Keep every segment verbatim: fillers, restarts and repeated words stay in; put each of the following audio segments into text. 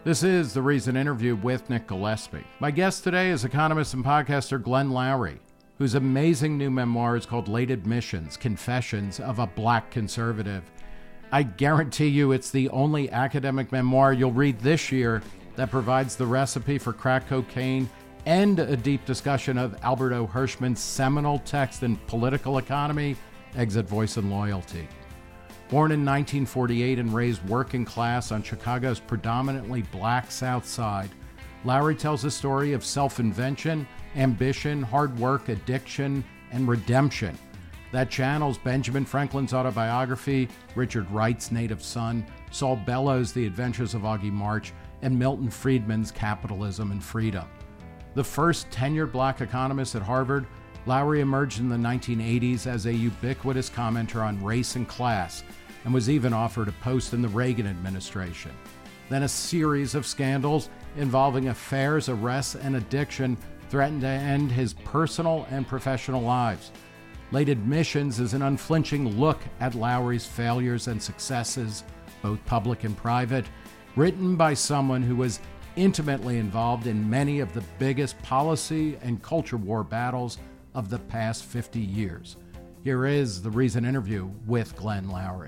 This is The Reason Interview with Nick Gillespie. My guest today is economist and podcaster Glenn Loury, whose amazing new memoir is called Late Admissions, Confessions of a Black Conservative. I guarantee you it's the only academic memoir you'll read this year that provides the recipe for crack cocaine and a deep discussion of Albert O. Hirschman's seminal text in political economy, Exit, Voice, and Loyalty. Born in nineteen forty-eight and raised working class on Chicago's predominantly black South Side, Loury tells a story of self-invention, ambition, hard work, addiction, and redemption that channels Benjamin Franklin's autobiography, Richard Wright's Native Son, Saul Bellows' The Adventures of Augie March, and Milton Friedman's Capitalism and Freedom. The first tenured black economist at Harvard, Loury emerged in the nineteen eighties as a ubiquitous commenter on race and class, and was even offered a post in the Reagan administration. Then a series of scandals involving affairs, arrests, and addiction threatened to end his personal and professional lives. Late Admissions is an unflinching look at Loury's failures and successes, both public and private, written by someone who was intimately involved in many of the biggest policy and culture war battles of the past fifty years. Here is The Reason Interview with Glenn Loury.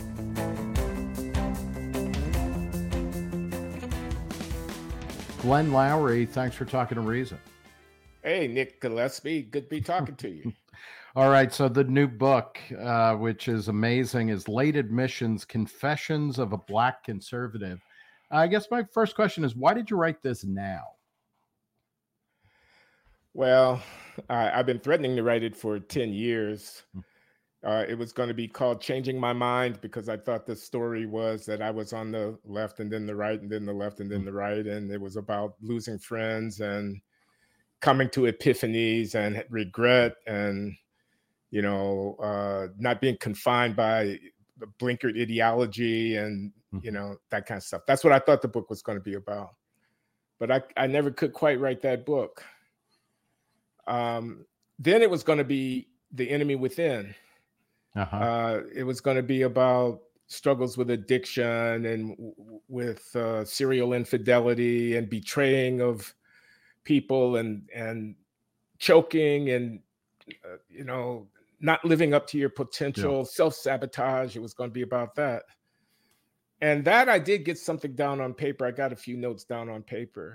Glenn Loury, thanks for talking to Reason. Hey, Nick Gillespie, good to be talking to you. All right, so the new book, uh, which is amazing, is Late Admissions, Confessions of a Black Conservative. I guess my first question is, why did you write this now? Well, I, I've been threatening to write it for ten years. Uh, it was going to be called Changing My Mind because I thought the story was that I was on the left and then the right and then the left and then the right. And it was about losing friends and coming to epiphanies and regret and, you know, uh, not being confined by the blinkered ideology and, you know, that kind of stuff. That's what I thought the book was going to be about. But I, I never could quite write that book. Um, then it was going to be The Enemy Within. Uh-huh. Uh, it was going to be about struggles with addiction and w- with uh, serial infidelity and betraying of people and and choking and, uh, you know, not living up to your potential, yeah. Self-sabotage. It was going to be about that. And that I did get something down on paper. I got a few notes down on paper.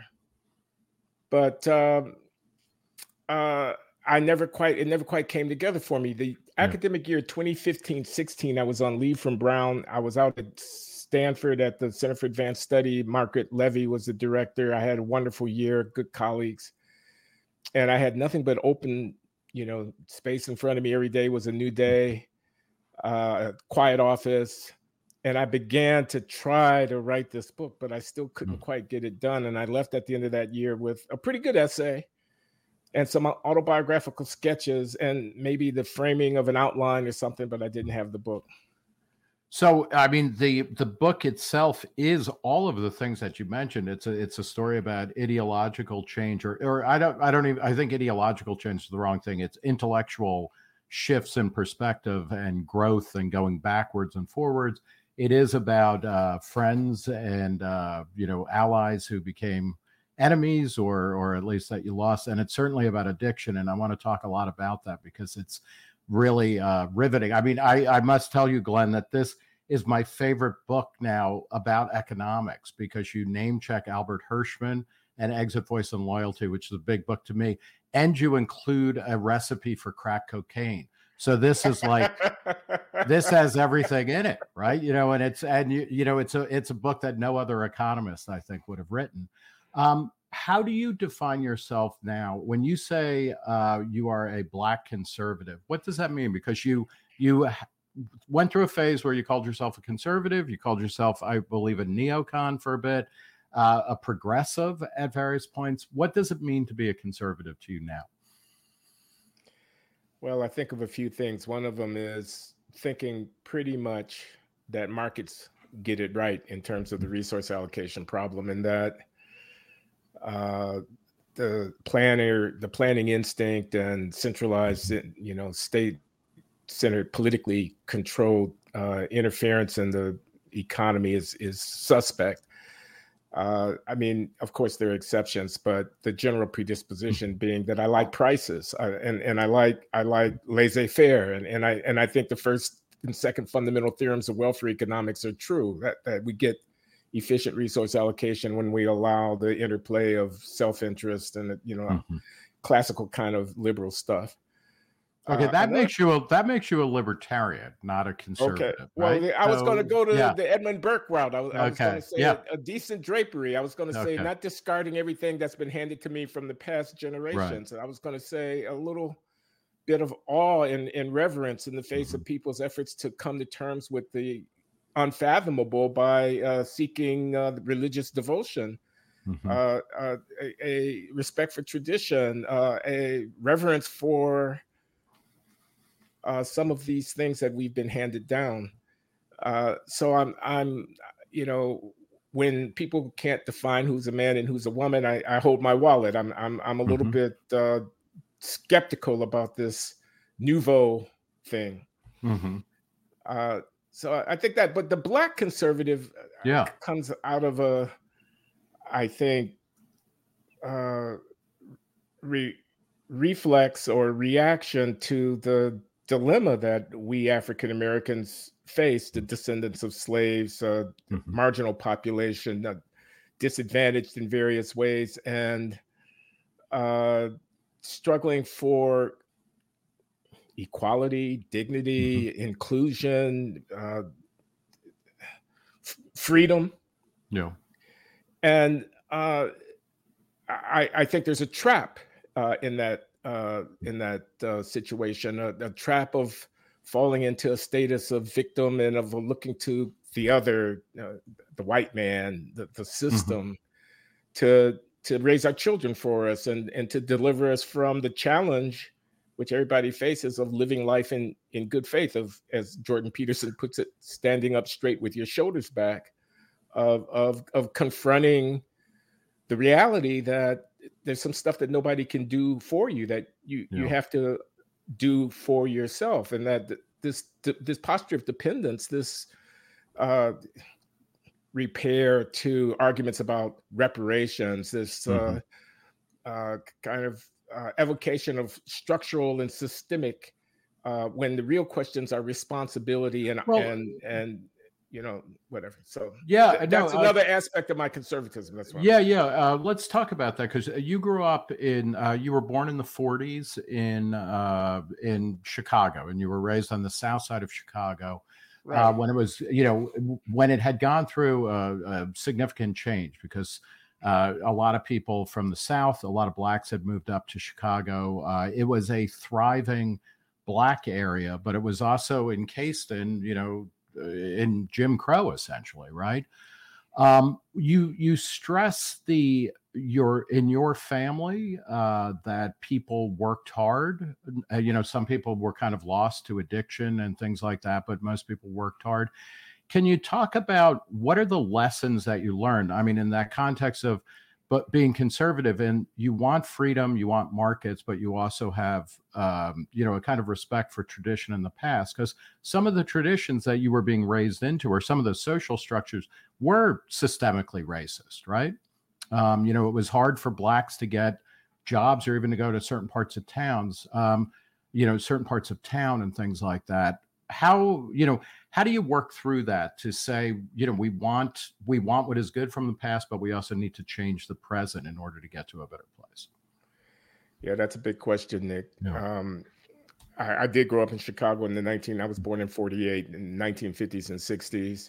But um, uh, I never quite, it never quite came together for me. The yeah. academic year twenty fifteen sixteen, I was on leave from Brown. I was out at Stanford at the Center for Advanced Study. Margaret Levy was the director. I had a wonderful year, good colleagues. And I had nothing but open, you know, space in front of me. Every day was a new day, uh, quiet office. And I began to try to write this book, but I still couldn't mm. quite get it done. And I left at the end of that year with a pretty good essay and some autobiographical sketches and maybe the framing of an outline or something, but I didn't have the book. So, I mean, the the book itself is all of the things that you mentioned. It's a it's a story about ideological change, or or I don't I don't even I think ideological change is the wrong thing. It's intellectual shifts in perspective and growth and going backwards and forwards. It is about uh, friends and uh, you know allies who became enemies, or or at least that you lost. And it's certainly about addiction. And I want to talk a lot about that because it's really uh, riveting. I mean, I, I must tell you, Glenn, that this is my favorite book now about economics because you name check Albert Hirschman and Exit, Voice, and Loyalty, which is a big book to me. And you include a recipe for crack cocaine. So this is like, this has everything in it, right? You know, and it's, and you, you know, it's a, it's a book that no other economist, I think, would have written. Um, How do you define yourself now? When you say uh, you are a Black conservative, what does that mean? Because you you went through a phase where you called yourself a conservative, you called yourself, I believe, a neocon for a bit, uh, a progressive at various points. What does it mean to be a conservative to you now? Well, I think of a few things. One of them is thinking pretty much that markets get it right in terms of the resource allocation problem, and that uh, the planner, the planning instinct and centralized, you know, state-centered, politically controlled uh, interference in the economy is is suspect. Uh, I mean, of course, there are exceptions, but the general predisposition being that I like prices, uh, and and I like I like laissez-faire, and and I and I think the first and second fundamental theorems of welfare economics are true. That that we get efficient resource allocation when we allow the interplay of self-interest and, you know, Mhm. classical kind of liberal stuff. Okay, Uh, that another makes you a that makes you a libertarian, not a Okay. conservative, Well, right? the- I was going to So go to yeah, the Edmund Burke route. I, was- I was going okay, to say yeah, a, a decent drapery. I was going to say okay, not discarding everything that's been handed to me from the past right. generations. I was going to say a little bit of awe and, and reverence in the face Mhm, of people's efforts to come to terms with the unfathomable by uh, seeking uh, religious devotion, mhm, uh, uh, a, a respect for tradition, uh, a reverence for uh, some of these things that we've been handed down. Uh, so I'm I'm you know, when people can't define who's a man and who's a woman, I, I hold my wallet. I'm I'm I'm a little mhm, bit uh, skeptical about this nouveau thing. mhm. Uh, so I I think that, but the black conservative uh, Yeah. comes out of a, I think, uh, re- reflex or reaction to the dilemma that we African Americans face, the descendants of slaves, uh, Mhm, marginal population, uh, disadvantaged in various ways, and uh, struggling for equality, mhm. dignity, inclusion, uh, f- freedom. Yeah. And uh, I, I think there's a trap uh, in that uh, in that uh, situation, a, a trap of falling into a status of victim and of looking to the other, uh, the white man, the, the Mhm. system, to to raise our children for us and and to deliver us from the challenge which everybody faces of living life in in good faith, of, as Jordan Peterson puts it, standing up straight with your shoulders back, of of of confronting the reality that there's some stuff that nobody can do for you, that you you Yeah. have to do for yourself, and that th- this th- this posture of dependence, this uh, repair to arguments about reparations, this Mhm. uh, uh, kind of uh, evocation of structural and systemic, uh, when the real questions are responsibility and Well, and and you know, whatever. So yeah, th- no, that's uh, another aspect of my conservatism. That's what I'm yeah, saying. yeah. Uh, let's talk about that because you grew up in, uh, you were born in the forties in uh, in Chicago, and you were raised on the south side of Chicago uh, Right. when it was, you know, when it had gone through a, a significant change because uh, a lot of people from the south, a lot of blacks had moved up to Chicago. Uh, it was a thriving black area, but it was also encased in, you know, in Jim Crow, essentially, right? Um, you you stress the your in your family uh, that people worked hard. Uh, you know, some people were kind of lost to addiction and things like that, but most people worked hard. Can you talk about what are the lessons that you learned? I mean, in that context of but being conservative and you want freedom, you want markets, but you also have um, you know a kind of respect for tradition in the past because some of the traditions that you were being raised into or some of the social structures were systemically racist, right? Um, you know, it was hard for blacks to get jobs or even to go to certain parts of towns, um, you know, certain parts of town and things like that. How, you know, how do you work through that to say, you know, we want we want what is good from the past, but we also need to change the present in order to get to a better place? Yeah, that's a big question, Nick. Yeah. Um, I, I did grow up in Chicago in the nineteen. I was born in forty-eight, in nineteen fifties and sixties.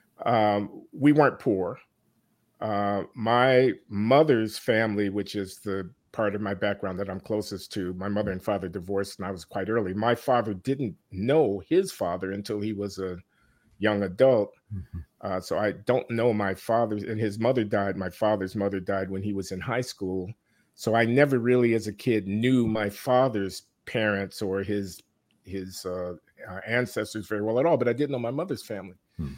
Um, we weren't poor. Uh, my mother's family, which is the part of my background that I'm closest to, my mother and father divorced, and I was quite early. My father didn't know his father until he was a young adult. Mhm. Uh, so I don't know my father's, and his mother died. My father's mother died when he was in high school. So I never really, as a kid, knew my father's parents or his his uh, uh, ancestors very well at all. But I did know my mother's family. Hmm.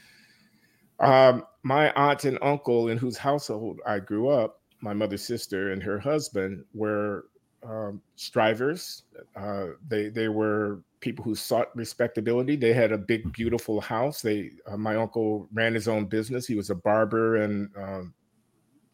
Um, my aunt and uncle, in whose household I grew up, my mother's sister and her husband were um, strivers. Uh, they they were people who sought respectability. They had a big, Mhm. beautiful house. They uh, my uncle ran his own business. He was a barber and um,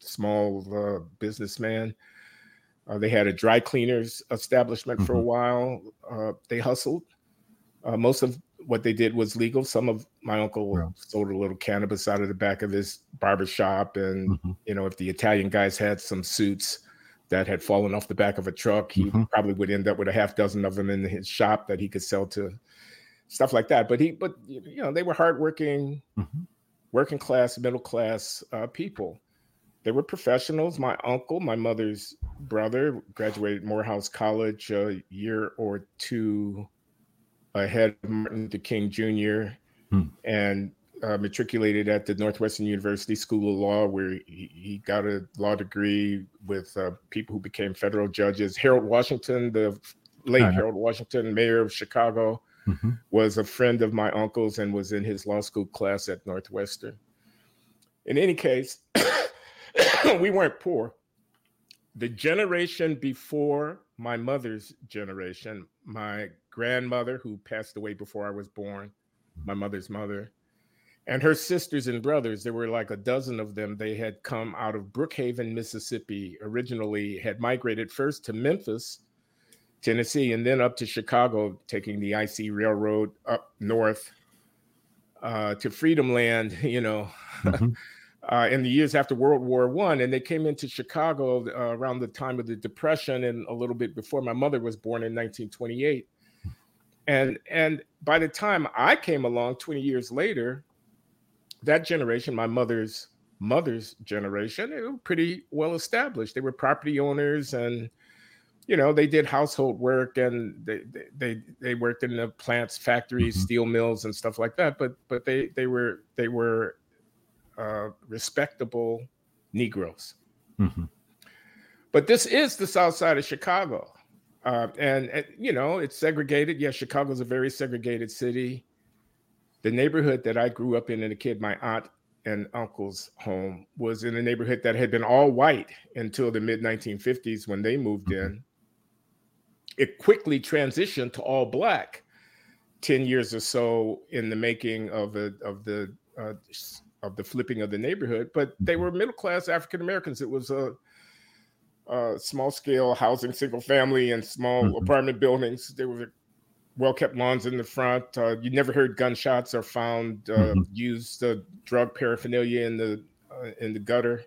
small uh, businessman. Uh, they had a dry cleaners establishment mm-hmm. for a while. Uh, they hustled. Uh, most of what they did was legal. Some of my uncle yeah. sold a little cannabis out of the back of his barbershop. And, mm-hmm. you know, if the Italian guys had some suits that had fallen off the back of a truck, he mm-hmm. probably would end up with a half dozen of them in his shop that he could sell to, stuff like that. But he, but, you know, they were hardworking, mm-hmm. working class, middle class uh, people. They were professionals. My uncle, my mother's brother, graduated Morehouse College a year or two ahead of Martin Luther King Junior Hmm. and uh, matriculated at the Northwestern University School of Law, where he, he got a law degree with uh, people who became federal judges. Harold Washington, the late uh-huh. Harold Washington, mayor of Chicago, mm-hmm. was a friend of my uncle's and was in his law school class at Northwestern. In any case, we weren't poor. The generation before my mother's generation, my grandmother, who passed away before I was born, my mother's mother, and her sisters and brothers, there were like a dozen of them. They had come out of Brookhaven, Mississippi, originally had migrated first to Memphis, Tennessee, and then up to Chicago, taking the I C Railroad up north uh, to Freedom Land, you know, mm-hmm. uh, in the years after World War One. And they came into Chicago uh, around the time of the Depression and a little bit before my mother was born in nineteen twenty-eight. And, and by the time I came along twenty years later, that generation, my mother's mother's generation, they were pretty well established. They were property owners, and you know, they did household work, and they they they worked in the plants, factories, mm-hmm. steel mills, and stuff like that. But but they they were they were uh, respectable Negroes. Mm-hmm. But this is the South Side of Chicago, uh, and, and you know, it's segregated. Yes, Chicago's a very segregated city. The neighborhood that I grew up in as a kid, my aunt and uncle's home, was in a neighborhood that had been all white until the mid nineteen fifties when they moved in. It quickly transitioned to all black ten years or so in the making of, a, of the uh, of the flipping of the neighborhood. But they were middle-class African-Americans. It was a, a small-scale housing, single family and small mm-hmm. apartment buildings. There were well-kept lawns in the front. Uh, you never heard gunshots or found uh, mm-hmm. used uh, drug paraphernalia in the uh, in the gutter.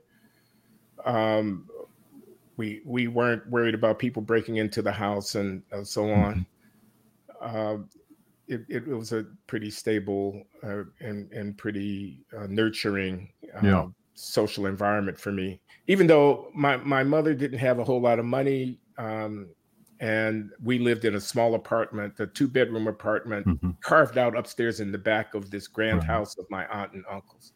Um, we we weren't worried about people breaking into the house and uh, so on. Uh, it, it was a pretty stable uh, and and pretty uh, nurturing uh, yeah. social environment for me. Even though my my mother didn't have a whole lot of money. Um, And we lived in a small apartment, a two bedroom apartment, mm-hmm. carved out upstairs in the back of this grand right. house of my aunt and uncles.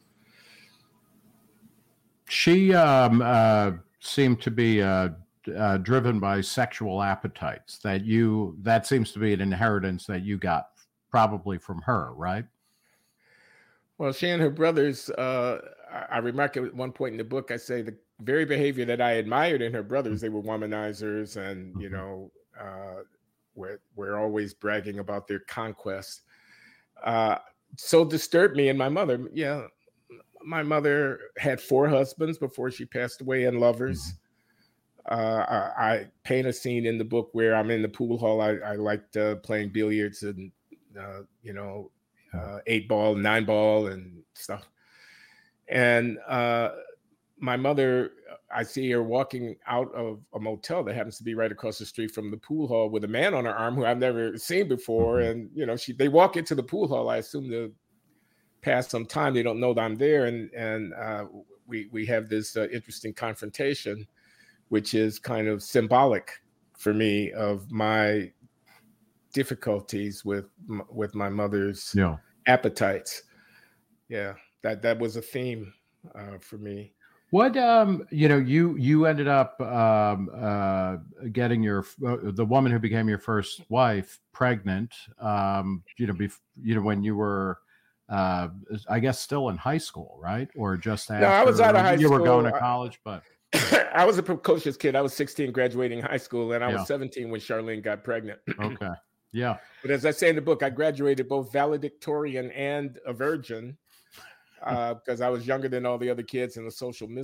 She um, uh, seemed to be uh, uh, driven by sexual appetites. That you that seems to be an inheritance that you got probably from her, right? Well, she and her brothers, uh, I, I remark at one point in the book, I say the very behavior that I admired in her brothers, they were womanizers, and mm-hmm. you know, uh, we're we're always bragging about their conquests. Uh, so disturbed me and my mother. Yeah, my mother had four husbands before she passed away, and lovers. Mm-hmm. Uh, I, I paint a scene in the book where I'm in the pool hall. I, I liked uh, playing billiards and uh, you know, uh, eight ball, nine ball, and stuff. And uh, my mother, I see her walking out of a motel that happens to be right across the street from the pool hall with a man on her arm who I've never seen before. Mm-hmm. And, you know, she, they walk into the pool hall. I assume to pass some time. They don't know that I'm there. And, and uh, we, we have this uh, interesting confrontation, which is kind of symbolic for me of my difficulties with, with my mother's yeah. appetites. Yeah, that, that was a theme uh, for me. What, um, you know, you, you ended up um, uh, getting your, uh, the woman who became your first wife pregnant, um, you know, bef- you know, when you were, uh, I guess still in high school, right? Or just after? No, I was out of high you school. You were going to college, but. I was a precocious kid. I was sixteen graduating high school, and I yeah. was seventeen when Charlene got pregnant. Okay. Yeah. But as I say in the book, I graduated both valedictorian and a virgin. Because uh, I was younger than all the other kids and a social misfit.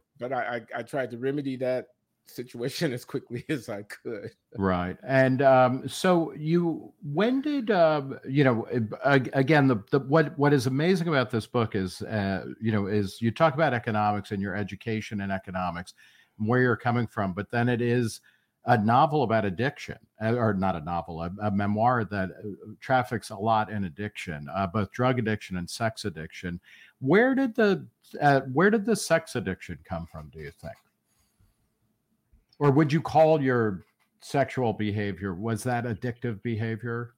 but I, I I tried to remedy that situation as quickly as I could. Right. And um, so you, when did, uh, you know, again, the, the, what, what is amazing about this book is, uh, you know, is you talk about economics and your education in economics, where you're coming from, but then it is a novel about addiction, or not a novel, a, a memoir that traffics a lot in addiction, uh, both drug addiction and sex addiction. Where did the, uh, where did the sex addiction come from, do you think? Or would you call your sexual behavior, was that addictive behavior?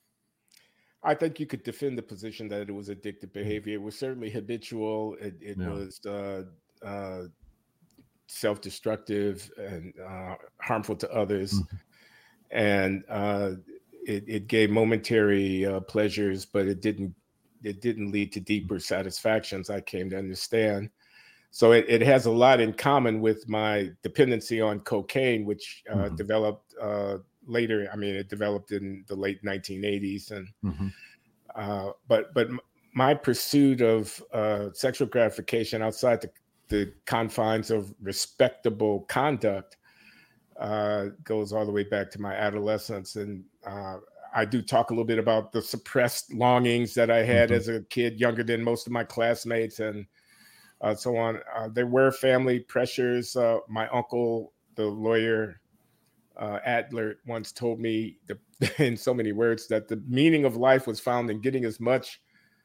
I think you could defend the position that it was addictive behavior. It was certainly habitual. It, it yeah. was uh, uh, self-destructive and uh, harmful to others. Mm-hmm. And uh, it, it gave momentary uh, pleasures, but it didn't, it didn't lead to deeper satisfactions, I came to understand. So it, it has a lot in common with my dependency on cocaine, which uh, mm-hmm. developed uh, later. I mean, it developed in the late nineteen eighties. And mm-hmm. uh, but but my pursuit of uh, sexual gratification outside the, the confines of respectable conduct uh, goes all the way back to my adolescence. And uh, I do talk a little bit about the suppressed longings that I had mm-hmm. as a kid, younger than most of my classmates, and Uh, so on. Uh, there were family pressures. Uh, my uncle, the lawyer uh, Adler, once told me the, in so many words that the meaning of life was found in getting as much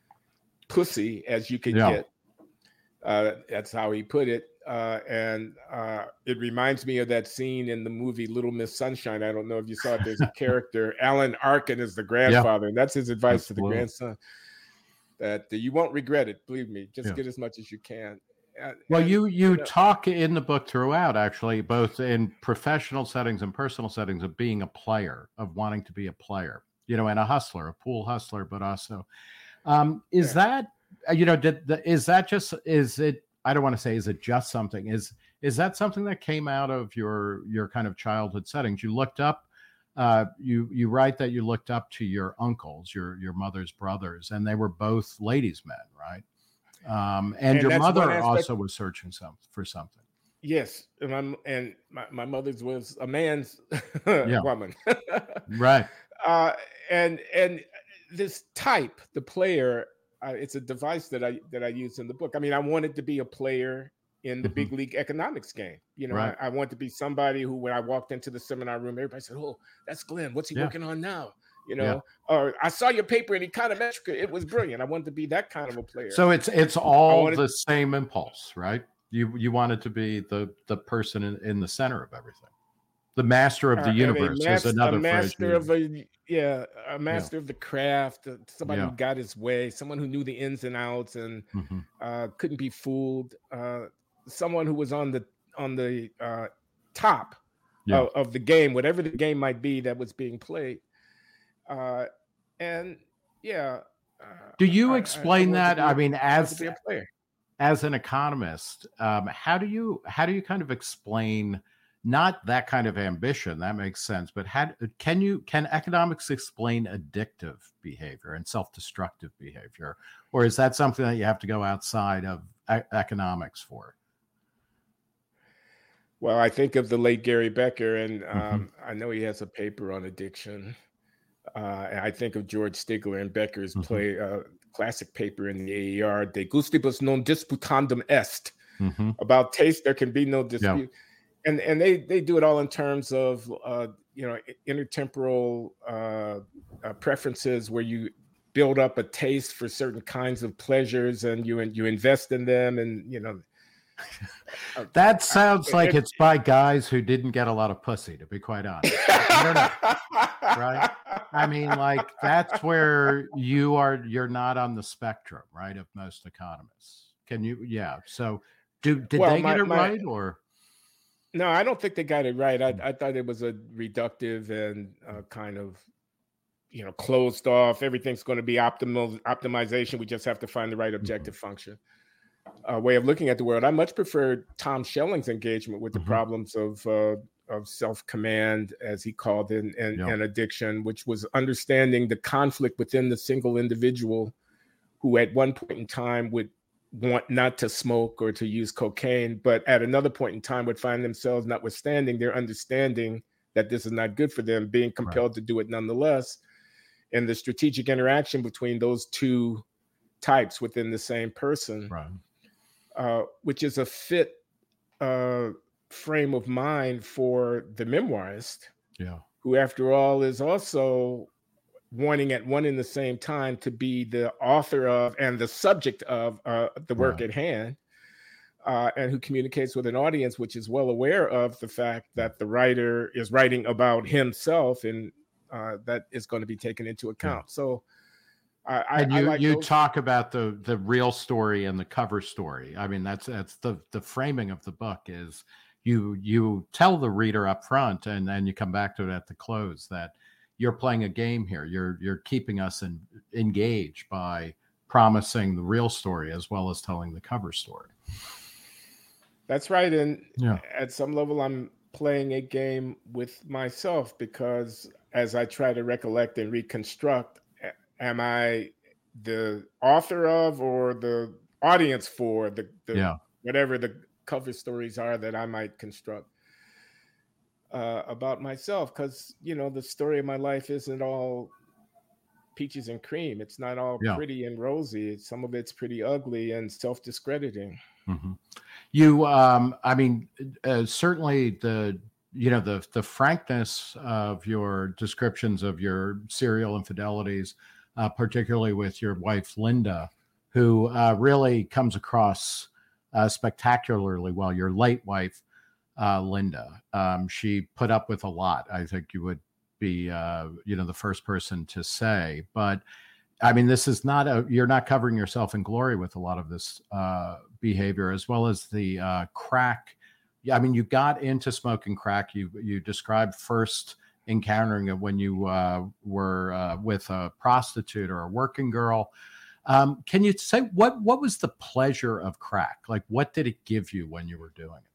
pussy as you could yeah. get. Uh, that's how he put it. Uh, and uh, it reminds me of that scene in the movie Little Miss Sunshine. I don't know if you saw it. There's a character, Alan Arkin is the grandfather, yeah. and that's his advice that's to the cool. grandson. That you won't regret it. Believe me, just yeah. get as much as you can. Uh, well, and, you you, you know, talk in the book throughout, actually, both in professional settings and personal settings, of being a player, of wanting to be a player, you know, and a hustler, a pool hustler, but also, um, is yeah. that, you know, did the, is that just, is it, I don't want to say, is it just something, is, is that something that came out of your, your kind of childhood settings? You looked up, Uh, you you write that you looked up to your uncles, your your mother's brothers, and they were both ladies' men, right? Um, and, and your mother also was searching some for something. Yes, and, I'm, and my, my mother's was a man's woman, right? Uh, and and this type, the player, uh, it's a device that I that I use in the book. I mean, I wanted to be a player in the mm-hmm. big league economics game. You know, right. I, I want to be somebody who, when I walked into the seminar room, everybody said, "Oh, that's Glenn. What's he yeah. working on now?" You know, yeah. or I saw your paper in Econometrica. It was brilliant. I wanted to be that kind of a player. So it's it's all wanted, the same impulse, right? You you wanted to be the the person in, in the center of everything. The master of the uh, universe mas- is another a master phrase. of a yeah, a master yeah. of the craft, uh, somebody yeah. who got his way, someone who knew the ins and outs and mm-hmm. uh, couldn't be fooled. Uh, someone who was on the on the uh, top yeah. of, of the game, whatever the game might be that was being played. Uh, and yeah. Uh, do you explain I, I that? A, I mean, as as an economist, um, how do you how do you kind of explain not that kind of ambition? That makes sense, but how can you can economics explain addictive behavior and self-destructive behavior, or is that something that you have to go outside of e- economics for? Well, I think of the late Gary Becker, and um, mm-hmm. I know he has a paper on addiction. Uh, and I think of George Stigler and Becker's mm-hmm. play, uh, classic paper in the A E R, De Gustibus non disputandum est. Mm-hmm. About taste, there can be no dispute. Yeah. And and they, they do it all in terms of, uh, you know, intertemporal uh, uh, preferences, where you build up a taste for certain kinds of pleasures and you you invest in them, and, you know, that sounds like it's by guys who didn't get a lot of pussy, to be quite honest. I don't know, right? I mean, like, that's where you are. You're not on the spectrum, right, of most economists. Can you? Yeah. So, do did well, they my, get it my, right, or? No, I don't think they got it right. I, I thought it was a reductive and uh, kind of, you know, closed off. Everything's going to be optimal optimization. We just have to find the right objective mm-hmm. function. Uh, way of looking at the world. I much prefer Tom Schelling's engagement with the mm-hmm. problems of uh, of self-command, as he called it, and, yeah. and addiction, which was understanding the conflict within the single individual who at one point in time would want not to smoke or to use cocaine, but at another point in time would find themselves, notwithstanding their understanding that this is not good for them, being compelled right. to do it nonetheless. And the strategic interaction between those two types within the same person, right. uh, which is a fit uh, frame of mind for the memoirist, yeah. who, after all, is also wanting at one and the same time to be the author of and the subject of uh, the work right. at hand, uh, and who communicates with an audience which is well aware of the fact that the writer is writing about himself, and uh, that is going to be taken into account. Yeah. So I, and you, I like you those... talk about the the real story and the cover story. I mean, that's that's the the framing of the book is you you tell the reader up front, and then you come back to it at the close, that you're playing a game here. You're you're keeping us in, engaged by promising the real story as well as telling the cover story. That's right. And yeah. at some level, I'm playing a game with myself, because as I try to recollect and reconstruct, am I the author of or the audience for the, the yeah. whatever the cover stories are that I might construct uh, about myself? Because, you know, the story of my life isn't all peaches and cream. It's not all yeah. pretty and rosy. Some of it's pretty ugly and self-discrediting. Mm-hmm. You, um, I mean, uh, certainly the, you know, the the frankness of your descriptions of your serial infidelities, uh, particularly with your wife, Linda, who uh, really comes across uh, spectacularly well. Your late wife, uh, Linda, um, she put up with a lot. I think you would be, uh, you know, the first person to say. But I mean, this is not a, you're not covering yourself in glory with a lot of this uh, behavior, as well as the uh, crack. I mean, you got into smoking crack. You you described first encountering it when you uh, were uh, with a prostitute or a working girl. Um, can you say what what was the pleasure of crack? Like, what did it give you when you were doing it?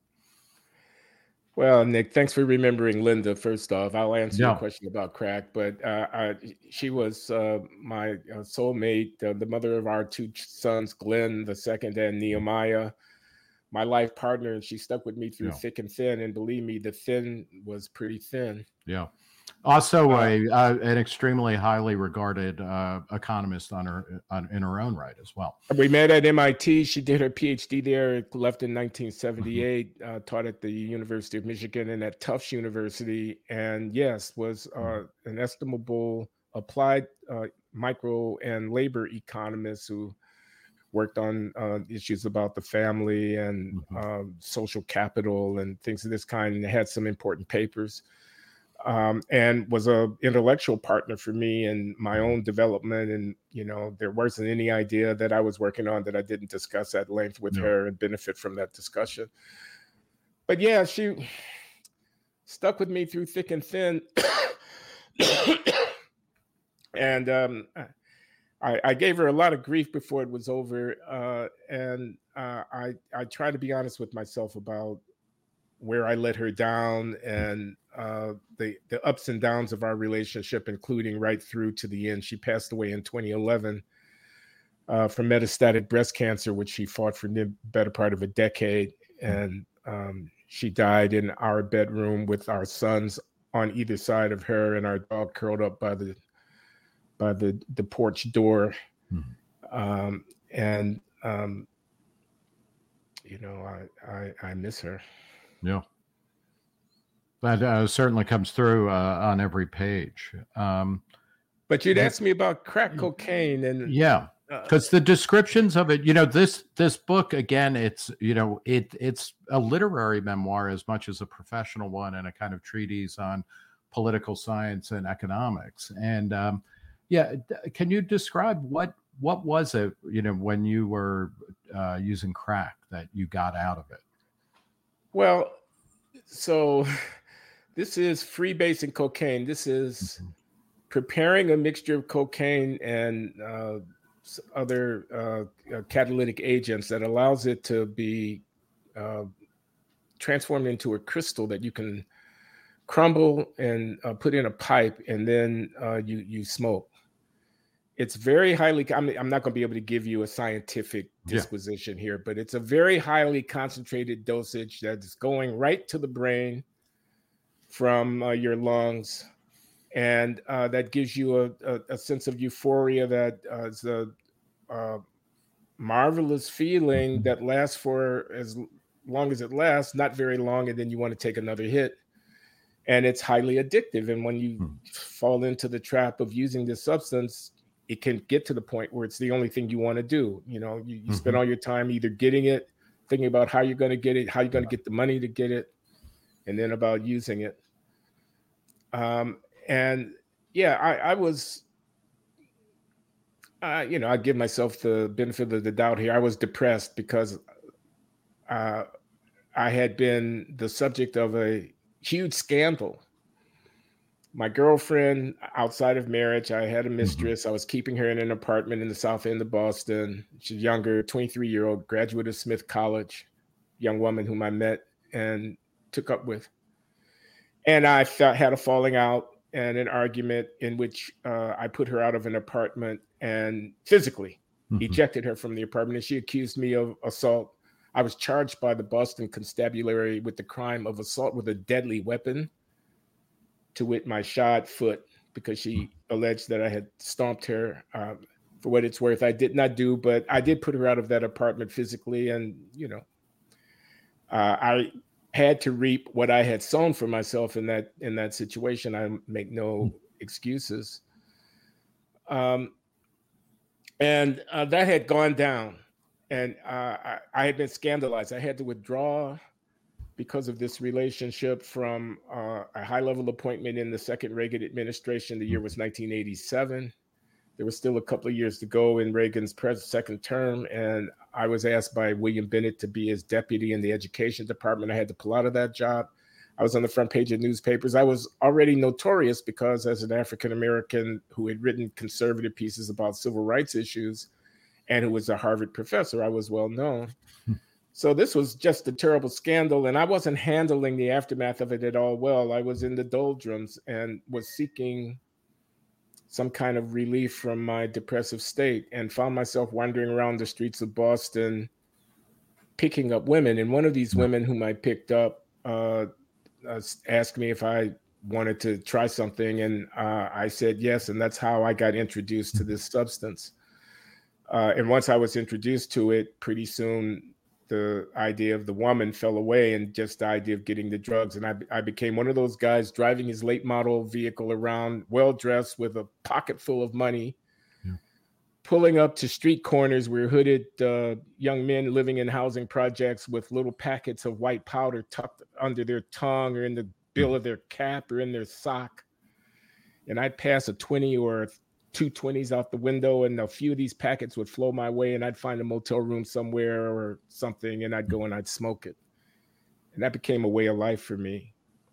Well, Nick, thanks for remembering Linda. First off, I'll answer yeah. your question about crack, but uh, I, she was uh, my uh, soulmate, uh, the mother of our two sons, Glenn the second and Nehemiah, my life partner, and she stuck with me through yeah. thick and thin. And believe me, the thin was pretty thin. Yeah. Also, uh, a uh, an extremely highly regarded uh, economist on her on, in her own right as well. We met at M I T. She did her P H D there, left in nineteen seventy-eight, mm-hmm. uh, taught at the University of Michigan and at Tufts University. And yes, was uh, mm-hmm. an estimable applied uh, micro and labor economist who worked on uh, issues about the family and mm-hmm. uh, social capital and things of this kind, and had some important papers. Um, and was a intellectual partner for me in my own development. And, you know, there wasn't any idea that I was working on that I didn't discuss at length with no. her and benefit from that discussion. But yeah, she stuck with me through thick and thin. and um, I, I gave her a lot of grief before it was over. Uh, and uh, I, I try to be honest with myself about where I let her down and uh, the the ups and downs of our relationship, including right through to the end. She passed away in twenty eleven uh, from metastatic breast cancer, which she fought for the better part of a decade. And um, she died in our bedroom with our sons on either side of her and our dog curled up by the by the, the porch door. Mm-hmm. Um, and, um, you know, I, I, I miss her. Yeah. That uh, certainly comes through uh, on every page. Um, but you'd ask me about crack cocaine and yeah, because uh, the descriptions of it, you know, this this book again, it's you know, it it's a literary memoir as much as a professional one, and a kind of treatise on political science and economics. And um, yeah, can you describe what what was it, you know, when you were uh, using crack that you got out of it? Well, so this is freebasing cocaine. This is mm-hmm. preparing a mixture of cocaine and uh, other uh, catalytic agents that allows it to be uh, transformed into a crystal that you can crumble and uh, put in a pipe, and then uh, you you smoke. it's very highly, I'm, I'm not going to be able to give you a scientific disposition yeah. here, but it's a very highly concentrated dosage that's going right to the brain from uh, your lungs. And uh, that gives you a, a, a sense of euphoria that uh, is a uh, marvelous feeling that lasts for as long as it lasts, not very long, and then you want to take another hit. And it's highly addictive. And when you hmm. fall into the trap of using this substance, it can get to the point where it's the only thing you want to do. You know, you, you mm-hmm. spend all your time either getting it, thinking about how you're going to get it, how you're going to get the money to get it, and then about using it. Um, and yeah, I, I was, uh, you know, I give myself the benefit of the doubt here. I was depressed because uh, I had been the subject of a huge scandal. My girlfriend, outside of marriage, I had a mistress. Mm-hmm. I was keeping her in an apartment in the South End of Boston. She's younger, twenty-three-year-old, graduate of Smith College, young woman whom I met and took up with. And I felt, had a falling out and an argument in which uh, I put her out of an apartment and physically mm-hmm. ejected her from the apartment. And she accused me of assault. I was charged by the Boston Constabulary with the crime of assault with a deadly weapon, to wit, my shod foot, because she alleged that I had stomped her. Um, for what it's worth, I did not do, but I did put her out of that apartment physically. And, you know, uh, I had to reap what I had sown for myself in that in that situation. I make no excuses. Um, and uh, that had gone down. And uh, I, I had been scandalized. I had to withdraw because of this relationship from uh, a high-level appointment in the second Reagan administration. The year was nineteen eighty-seven. There was still a couple of years to go in Reagan's pres- second term, and I was asked by William Bennett to be his deputy in the education department. I had to pull out of that job. I was on the front page of newspapers. I was already notorious because as an African-American who had written conservative pieces about civil rights issues and who was a Harvard professor, I was well known. So this was just a terrible scandal, and I wasn't handling the aftermath of it at all well. I was in the doldrums and was seeking some kind of relief from my depressive state and found myself wandering around the streets of Boston, picking up women. And one of these women whom I picked up uh, asked me if I wanted to try something, and uh, I said yes, and that's how I got introduced to this substance. Uh, and once I was introduced to it, pretty soon the idea of the woman fell away and just the idea of getting the drugs. And I, I became one of those guys driving his late model vehicle around, well-dressed with a pocket full of money, yeah. pulling up to street corners where hooded uh, young men living in housing projects with little packets of white powder tucked under their tongue or in the bill of their cap or in their sock. And I'd pass a twenty or two twenties out the window, and a few of these packets would flow my way, and I'd find a motel room somewhere or something, and I'd go and I'd smoke it. And that became a way of life for me.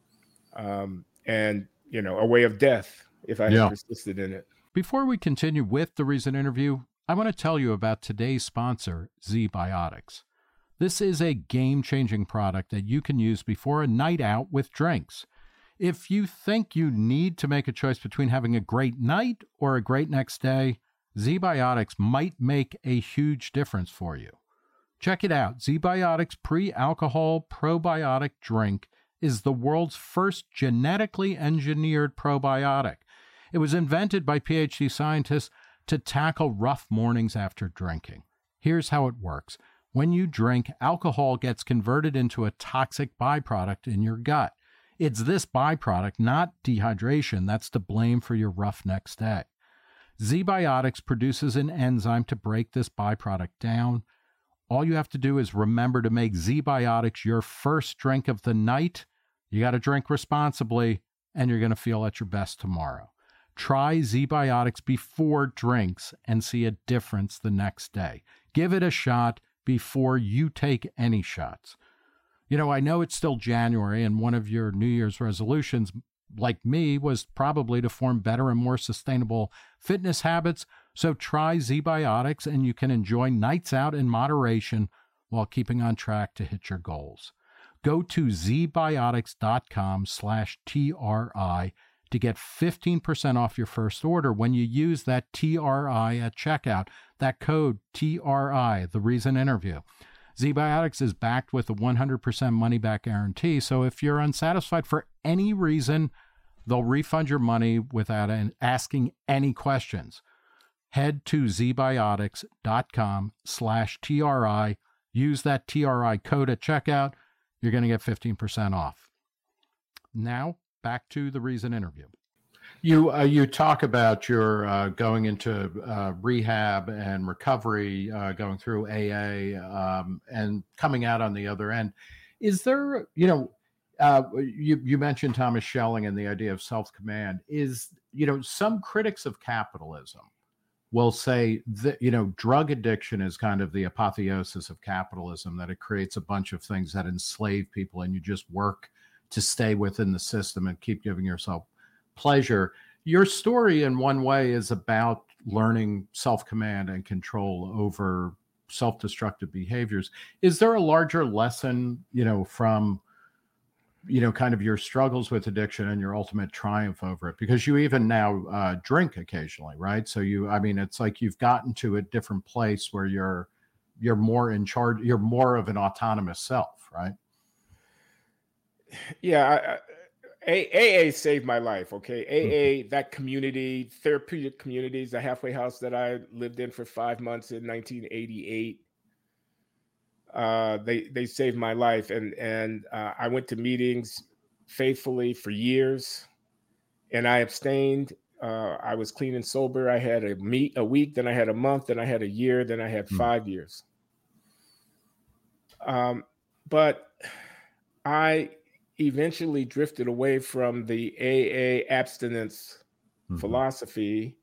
Um, and, you know, a way of death if I yeah. had persisted in it. Before we continue with the recent interview, I want to tell you about today's sponsor, ZBiotics. This is a game-changing product that you can use before a night out with drinks. If you think you need to make a choice between having a great night or a great next day, ZBiotics might make a huge difference for you. Check it out. ZBiotics Pre-Alcohol Probiotic Drink is the world's first genetically engineered probiotic. It was invented by PhD scientists to tackle rough mornings after drinking. Here's how it works. When you drink, alcohol gets converted into a toxic byproduct in your gut. It's this byproduct, not dehydration, that's to blame for your rough next day. ZBiotics produces an enzyme to break this byproduct down. All you have to do is remember to make ZBiotics your first drink of the night. You got to drink responsibly, and you're going to feel at your best tomorrow. Try ZBiotics before drinks and see a difference the next day. Give it a shot before you take any shots. You know, I know it's still January, and one of your New Year's resolutions, like me, was probably to form better and more sustainable fitness habits. So try ZBiotics, and you can enjoy nights out in moderation while keeping on track to hit your goals. Go to zbiotics.com slash TRI to get fifteen percent off your first order when you use that T R I at checkout, that code T R I, the Reason Interview. ZBiotics is backed with a one hundred percent money-back guarantee, so if you're unsatisfied for any reason, they'll refund your money without asking any questions. Head to zbiotics.com slash TRI. Use that T R I code at checkout. You're going to get fifteen percent off. Now, back to the Reason Interview. You uh, you talk about your uh, going into uh, rehab and recovery, uh, going through A A, um, and coming out on the other end. Is there, you know, uh, you you mentioned Thomas Schelling and the idea of self-command. Is, you know, some critics of capitalism will say that, you know, drug addiction is kind of the apotheosis of capitalism, that it creates a bunch of things that enslave people and you just work to stay within the system and keep giving yourself pleasure. Your story in one way is about learning self-command and control over self-destructive behaviors. Is there a larger lesson, you know, from, you know, kind of your struggles with addiction and your ultimate triumph over it? Because you even now uh, drink occasionally, right? So you, I mean, it's like you've gotten to a different place where you're, you're more in charge, you're more of an autonomous self, right? Yeah, I, I, A A saved my life, okay? A A, that community, therapeutic communities, the halfway house that I lived in for five months in nineteen eighty-eight, uh, they they saved my life. And, and uh, I went to meetings faithfully for years, and I abstained. Uh, I was clean and sober. I had a, meet, a week, then I had a month, then I had a year, then I had mm. five years. Um, but I eventually drifted away from the A A abstinence mm-hmm. philosophy.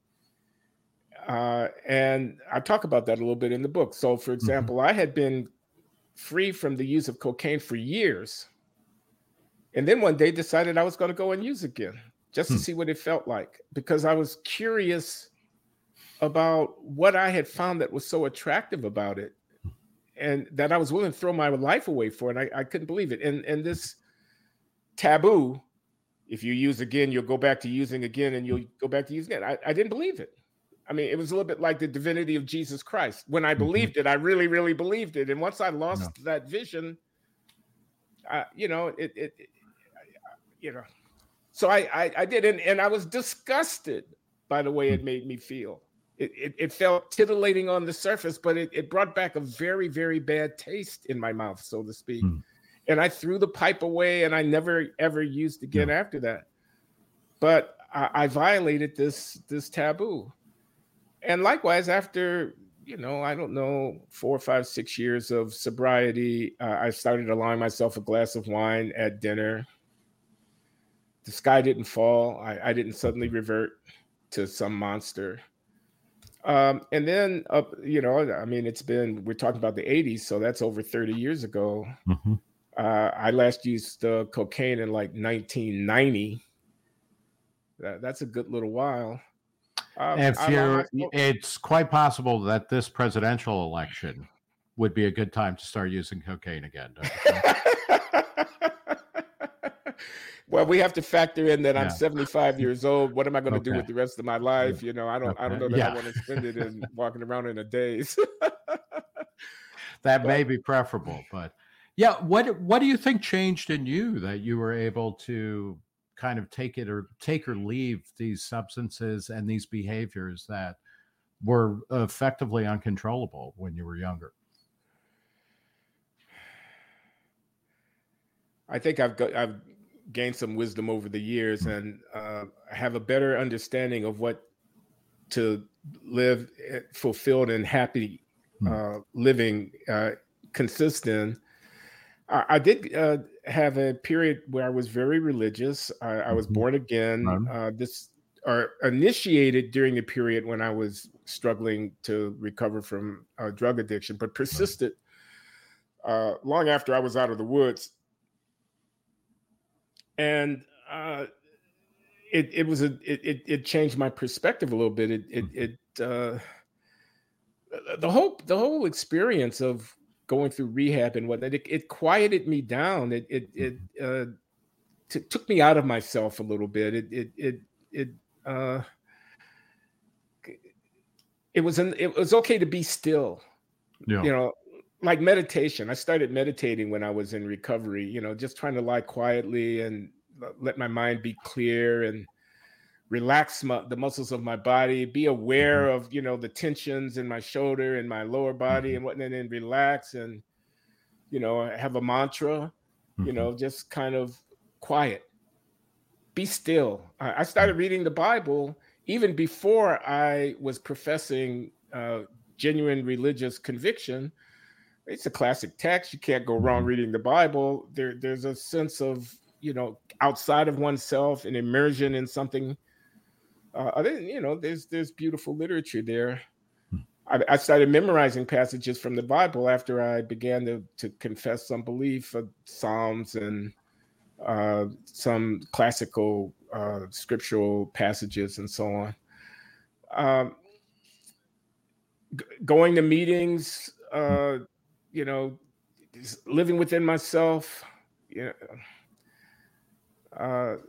Uh, and I talk about that a little bit in the book. So, for example, mm-hmm. I had been free from the use of cocaine for years. And then one day decided I was going to go and use again just to hmm. see what it felt like, because I was curious about what I had found that was so attractive about it, and that I was willing to throw my life away for it. I, I couldn't believe it. And, and this taboo, if you use again, you'll go back to using again, and you'll go back to using it. I, I didn't believe it. I mean, it was a little bit like the divinity of Jesus Christ. When I believed mm-hmm. it, I really, really believed it. And once I lost no. that vision, I, you know, it, it, it, you know, so I, I, I did. And, and I was disgusted by the way it made me feel. It, it, it felt titillating on the surface, but it, it brought back a very, very bad taste in my mouth, so to speak. Mm. And I threw the pipe away, and I never, ever used again yeah. after that. But I, I violated this, this taboo. And likewise, after, you know, I don't know, four, five, six years of sobriety, uh, I started allowing myself a glass of wine at dinner. The sky didn't fall. I, I didn't suddenly revert to some monster. Um, and then, uh, you know, I mean, it's been, we're talking about the eighties, so that's over thirty years ago. Mm-hmm. Uh, I last used uh, cocaine in like nineteen ninety. That, that's a good little while. Um, if you're, it's quite possible that this presidential election would be a good time to start using cocaine again. Don't you think? Well, we have to factor in that yeah. I'm seventy-five years old. What am I going to okay. do with the rest of my life? You know, I don't, okay. I don't know that yeah. I want to spend it in walking around in a daze. That but, may be preferable, but yeah. What, what do you think changed in you that you were able to kind of take it or take or leave these substances and these behaviors that were effectively uncontrollable when you were younger? I think I've got, I've gained some wisdom over the years, and uh, have a better understanding of what to live fulfilled and happy uh, living uh, consists in. I, I did uh, have a period where I was very religious. I, I was born again. Uh, this or initiated during the period when I was struggling to recover from uh, drug addiction, but persisted uh, long after I was out of the woods. And uh, it it was a it, it it changed my perspective a little bit. It it it uh, the whole the whole experience of going through rehab and whatnot, it, it quieted me down. It it it uh, t- took me out of myself a little bit. It it it it uh, it was an, it was okay to be still. Yeah. You know, like meditation. I started meditating when I was in recovery. You know, just trying to lie quietly and let my mind be clear and relax my, the muscles of my body, be aware Mm-hmm. of, you know, the tensions in my shoulder and my lower body Mm-hmm. and whatnot, and relax and, you know, have a mantra, you Mm-hmm. know, just kind of quiet, be still. I, I started reading the Bible even before I was professing uh, genuine religious conviction. It's a classic text. You can't go wrong reading the Bible. There, there's a sense of, you know, outside of oneself and immersion in something. Uh, other, you know, there's there's beautiful literature there. I, I started memorizing passages from the Bible after I began to to confess some belief of Psalms and uh, some classical uh, scriptural passages and so on. Um, g- going to meetings, uh, you know, just living within myself, you know, uh,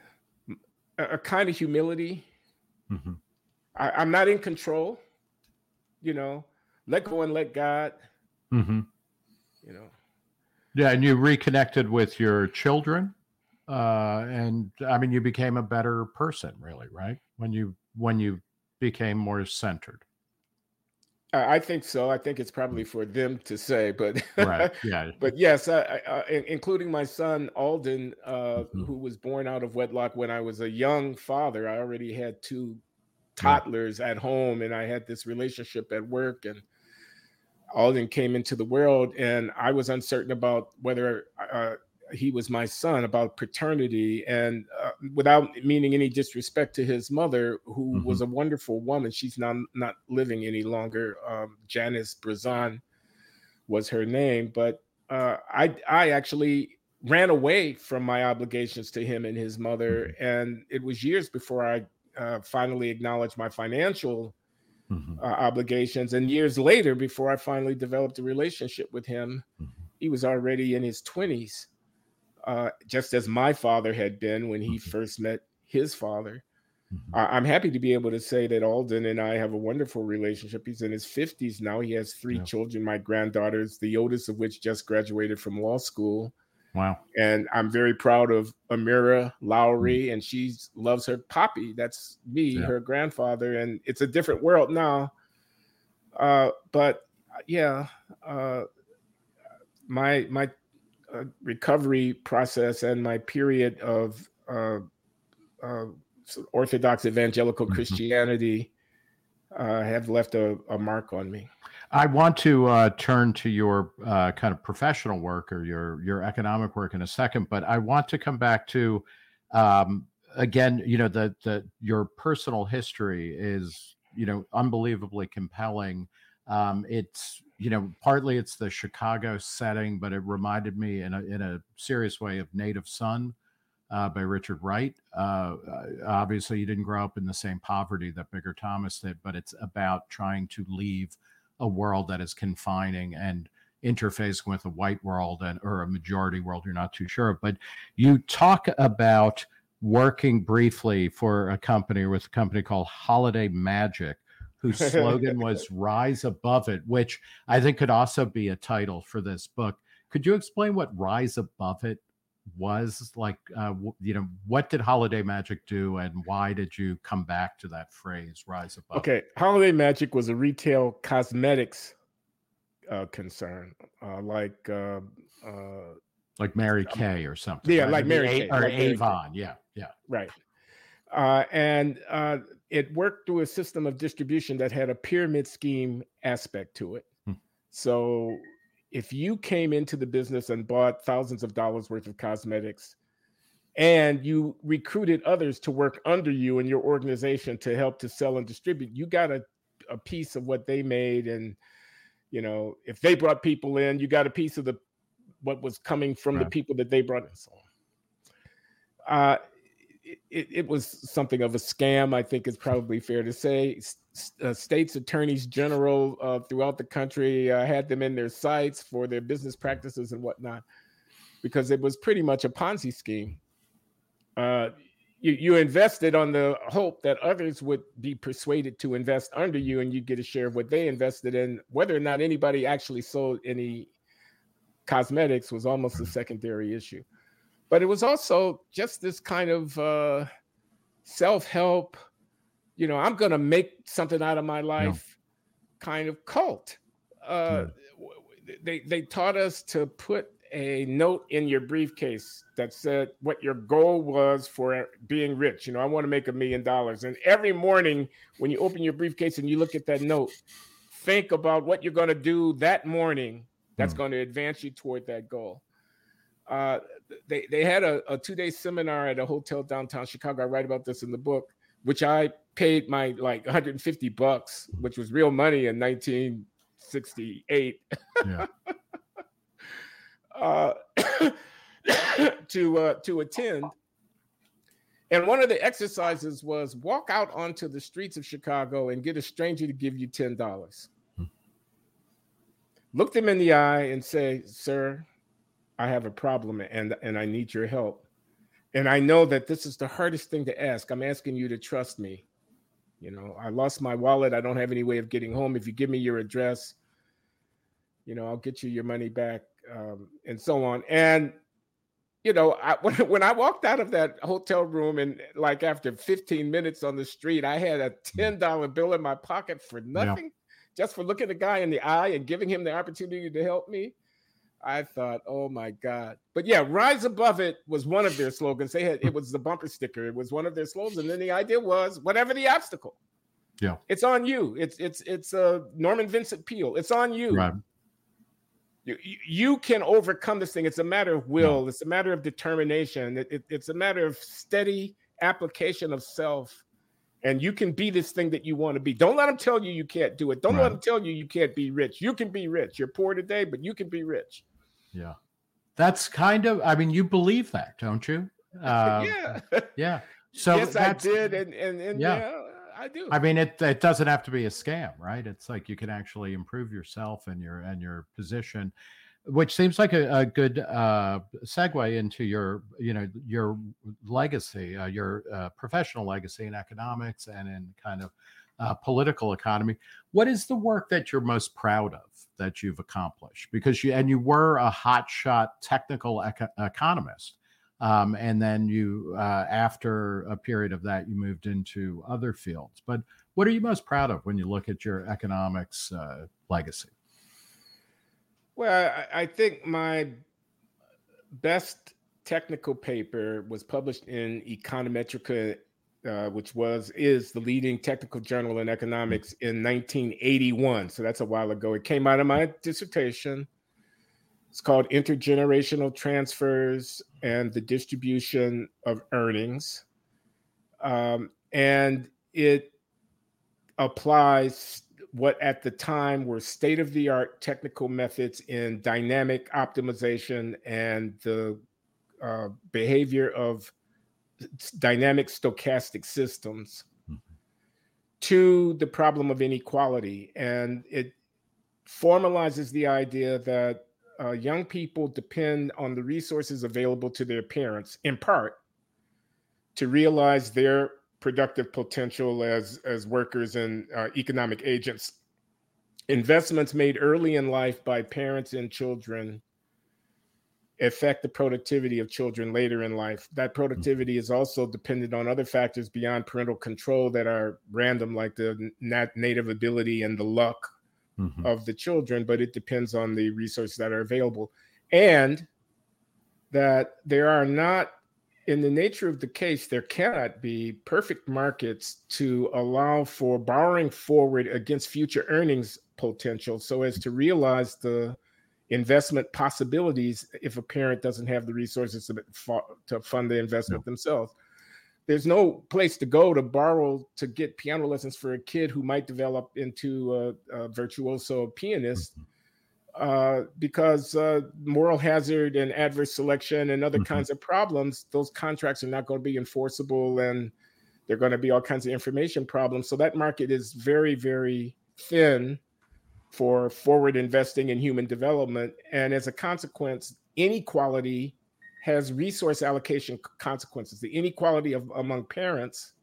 a, a kind of humility. Mm-hmm. I, I'm not in control, you know, let go and let God, Mm-hmm. you know. Yeah, and you reconnected with your children, uh, and I mean, you became a better person, really, right? When you when you became more centered. I I think so. I think it's probably for them to say, but Right. Yeah. but yes, I, I, I, in- including my son Alden, uh, Mm-hmm. who was born out of wedlock when I was a young father. I already had two Yeah. toddlers at home, and I had this relationship at work, and Alden came into the world, and I was uncertain about whether uh, he was my son, about paternity, and uh, without meaning any disrespect to his mother, who Mm-hmm. was a wonderful woman. She's now not living any longer. Um, Janice Brazan was her name, but uh, I I actually ran away from my obligations to him and his mother, Mm-hmm. and it was years before I uh, finally acknowledged my financial Mm-hmm. uh, obligations. And years later, before I finally developed a relationship with him, Mm-hmm. he was already in his twenties, uh, just as my father had been when he first met his father. Mm-hmm. I- I'm happy to be able to say that Alden and I have a wonderful relationship. He's in his fifties now. He has three Yeah. children, my granddaughters, the oldest of which just graduated from law school. Wow. And I'm very proud of Amira Lowry, and she loves her Poppy. That's me, Yeah. her grandfather. And it's a different world now. Uh, but yeah, uh, my my uh, recovery process and my period of uh, uh, Orthodox evangelical Mm-hmm. Christianity uh, have left a, a mark on me. I want to uh, turn to your uh, kind of professional work or your your economic work in a second, but I want to come back to um, again. You know, the the your personal history is, you know, unbelievably compelling. Um, it's, you know, partly it's the Chicago setting, but it reminded me in a in a serious way of Native Son uh, by Richard Wright. Uh, uh, obviously, you didn't grow up in the same poverty that Bigger Thomas did, but it's about trying to leave a world that is confining and interfacing with a white world and or a majority world you're not too sure of. But you talk about working briefly for a company with a company called Holiday Magic, whose slogan was "Rise Above It," which I think could also be a title for this book. Could you explain what Rise Above It was? Like, uh, you know, what did Holiday Magic do, and why did you come back to that phrase, "Rise Above"? Okay, Holiday Magic was a retail cosmetics uh, concern, uh, like uh, uh, like Mary Kay or something. yeah, Right? like Or Mary A- Kay, or like Mary Kay. Avon. Yeah, yeah, right. Uh, and uh, it worked through a system of distribution that had a pyramid scheme aspect to it. Hmm. So if you came into the business and bought thousands of dollars worth of cosmetics, and you recruited others to work under you in your organization to help to sell and distribute, you got a, a piece of what they made. And, you know, if they brought people in, you got a piece of the what was coming from right. the people that they brought in. So uh, it, it was something of a scam, I think is probably fair to say. Uh, states attorneys general uh, throughout the country uh, had them in their sights for their business practices and whatnot, because it was pretty much a Ponzi scheme. uh, you, you invested on the hope that others would be persuaded to invest under you, and you get a share of what they invested in. Whether or not anybody actually sold any cosmetics was almost a secondary issue. But it was also just this kind of uh, self-help, you know, I'm going to make something out of my life yeah. kind of cult. Uh, yeah. They they taught us to put a note in your briefcase that said what your goal was for being rich. You know, I want to make a million dollars. And every morning when you open your briefcase and you look at that note, think about what you're going to do that morning that's mm. going to advance you toward that goal. Uh, they they had a, a two-day seminar at a hotel downtown Chicago. I write about this in the book, which I paid my like one hundred fifty bucks, which was real money in nineteen sixty-eight. Yeah. uh, to uh, to attend. And one of the exercises was walk out onto the streets of Chicago and get a stranger to give you ten dollars. Hmm. Look them in the eye and say, "Sir, I have a problem and, and I need your help. And I know that this is the hardest thing to ask. I'm asking you to trust me. You know, I lost my wallet. I don't have any way of getting home. If you give me your address, you know, I'll get you your money back," um, and so on. And, you know, I, when, when I walked out of that hotel room and like after fifteen minutes on the street, I had a ten dollar bill in my pocket for nothing, yeah. just for looking the guy in the eye and giving him the opportunity to help me. I thought, oh my God. But yeah, Rise Above It was one of their slogans. They had, it was the bumper sticker. It was one of their slogans. And then the idea was whatever the obstacle. Yeah. It's on you. It's, it's, it's uh, Norman Vincent Peale. It's on you. Right. You, you can overcome this thing. It's a matter of will. No. It's a matter of determination. It, it, it's a matter of steady application of self. And you can be this thing that you want to be. Don't let them tell you you can't do it. Don't right. let them tell you you can't be rich. You can be rich. You're poor today, but you can be rich. Yeah. That's kind of, I mean, you believe that, don't you? Uh, yeah. Yeah. So yes, I did. And, and, and yeah. yeah, I do. I mean, it, it doesn't have to be a scam, right? It's like you can actually improve yourself and your, and your position, which seems like a, a good uh, segue into your, you know, your legacy, uh, your uh, professional legacy in economics and in kind of uh, political economy. What is the work that you're most proud of that you've accomplished? Because you, and you were a hotshot technical eco- economist. Um, and then you, uh, after a period of that, you moved into other fields. But what are you most proud of when you look at your economics uh, legacy? Well, I, I think my best technical paper was published in Econometrica, uh, which was is the leading technical journal in economics in nineteen eighty-one. So that's a while ago. It came out of my dissertation. It's called Intergenerational Transfers and the Distribution of Earnings. Um, and it applies what at the time were state-of-the-art technical methods in dynamic optimization and the uh, behavior of dynamic stochastic systems mm-hmm. to the problem of inequality. And it formalizes the idea that uh, young people depend on the resources available to their parents, in part, to realize their productive potential as, as workers and uh, economic agents. Investments made early in life by parents and children affect the productivity of children later in life. That productivity is also dependent on other factors beyond parental control that are random, like the nat- native ability and the luck mm-hmm. of the children, but it depends on the resources that are available. And that there are not, in the nature of the case, there cannot be perfect markets to allow for borrowing forward against future earnings potential so as to realize the investment possibilities if a parent doesn't have the resources to, to fund the investment no. themselves. There's no place to go to borrow to get piano lessons for a kid who might develop into a, a virtuoso pianist uh, because uh, moral hazard and adverse selection and other mm-hmm. kinds of problems, those contracts are not going to be enforceable and there are going to be all kinds of information problems. So that market is very, very thin for forward investing in human development. And as a consequence, inequality has resource allocation consequences. The inequality of among parents.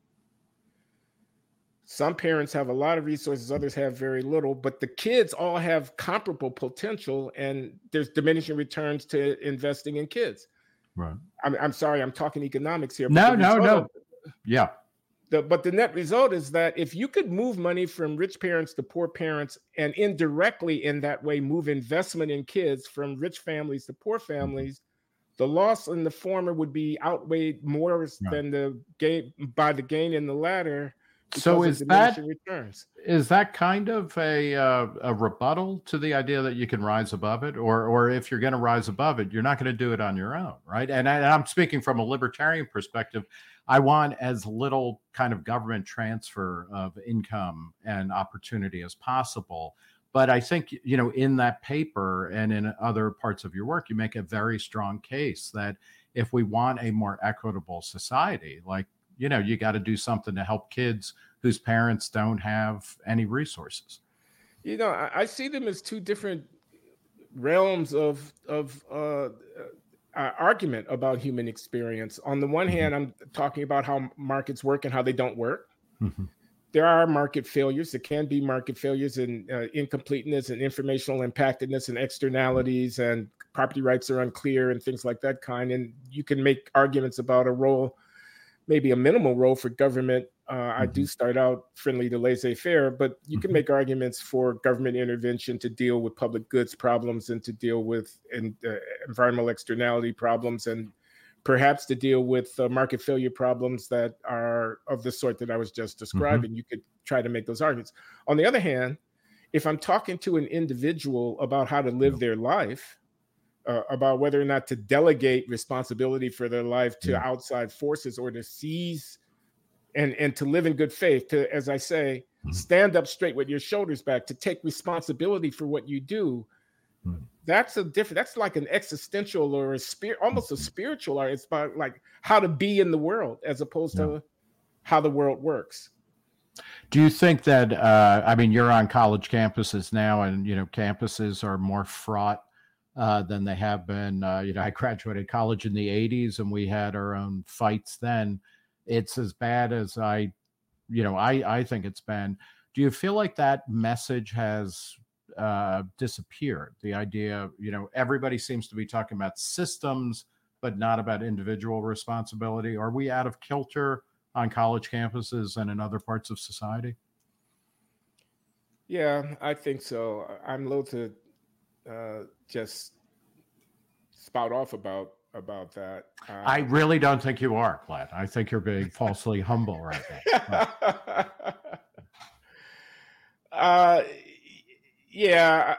Some parents have a lot of resources, others have very little, but the kids all have comparable potential, and there's diminishing returns to investing in kids. Right. I'm, I'm sorry, I'm talking economics here. No, no, no. Of, yeah. The, but the net result is that if you could move money from rich parents to poor parents, and indirectly in that way move investment in kids from rich families to poor families, mm-hmm. the loss in the former would be outweighed more right. than the gain by the gain in the latter. So is that returns. Is that kind of a uh, a rebuttal to the idea that you can rise above it, or or if you're going to rise above it, you're not going to do it on your own, right? And, I, and I'm speaking from a libertarian perspective. I want as little kind of government transfer of income and opportunity as possible. But I think, you know, in that paper and in other parts of your work, you make a very strong case that if we want a more equitable society, like, you know, you got to do something to help kids whose parents don't have any resources. You know, I, I see them as two different realms of of uh, uh, argument about human experience. On the one mm-hmm. hand, I'm talking about how markets work and how they don't work. Mm-hmm. There are market failures. There can be market failures and uh, incompleteness and informational impactedness and externalities, and property rights are unclear and things like that kind. And you can make arguments about a role, maybe a minimal role for government. Uh, mm-hmm. I do start out friendly to laissez-faire, but you can mm-hmm. make arguments for government intervention to deal with public goods problems and to deal with in, uh, environmental externality problems, and perhaps to deal with uh, market failure problems that are of the sort that I was just describing. Mm-hmm. You could try to make those arguments. On the other hand, if I'm talking to an individual about how to live yeah. their life, Uh, about whether or not to delegate responsibility for their life to yeah. outside forces, or to seize and, and to live in good faith, to, as I say, mm-hmm. stand up straight with your shoulders back, to take responsibility for what you do. Mm-hmm. That's a different, that's like an existential or a spirit, almost mm-hmm. a spiritual art. It's about like how to be in the world as opposed yeah. to how the world works. Do you think that, uh, I mean, you're on college campuses now, and, you know, campuses are more fraught Uh, than they have been. Uh, you know, I graduated college in the eighties, and we had our own fights then. It's as bad as I, you know, I, I think it's been. Do you feel like that message has uh, disappeared? The idea, you know, everybody seems to be talking about systems, but not about individual responsibility. Are we out of kilter on college campuses and in other parts of society? Yeah, I think so. I'm loath to Uh, just spout off about about that. Uh, I really don't think you are, Glenn. I think you're being falsely humble right now. uh, yeah,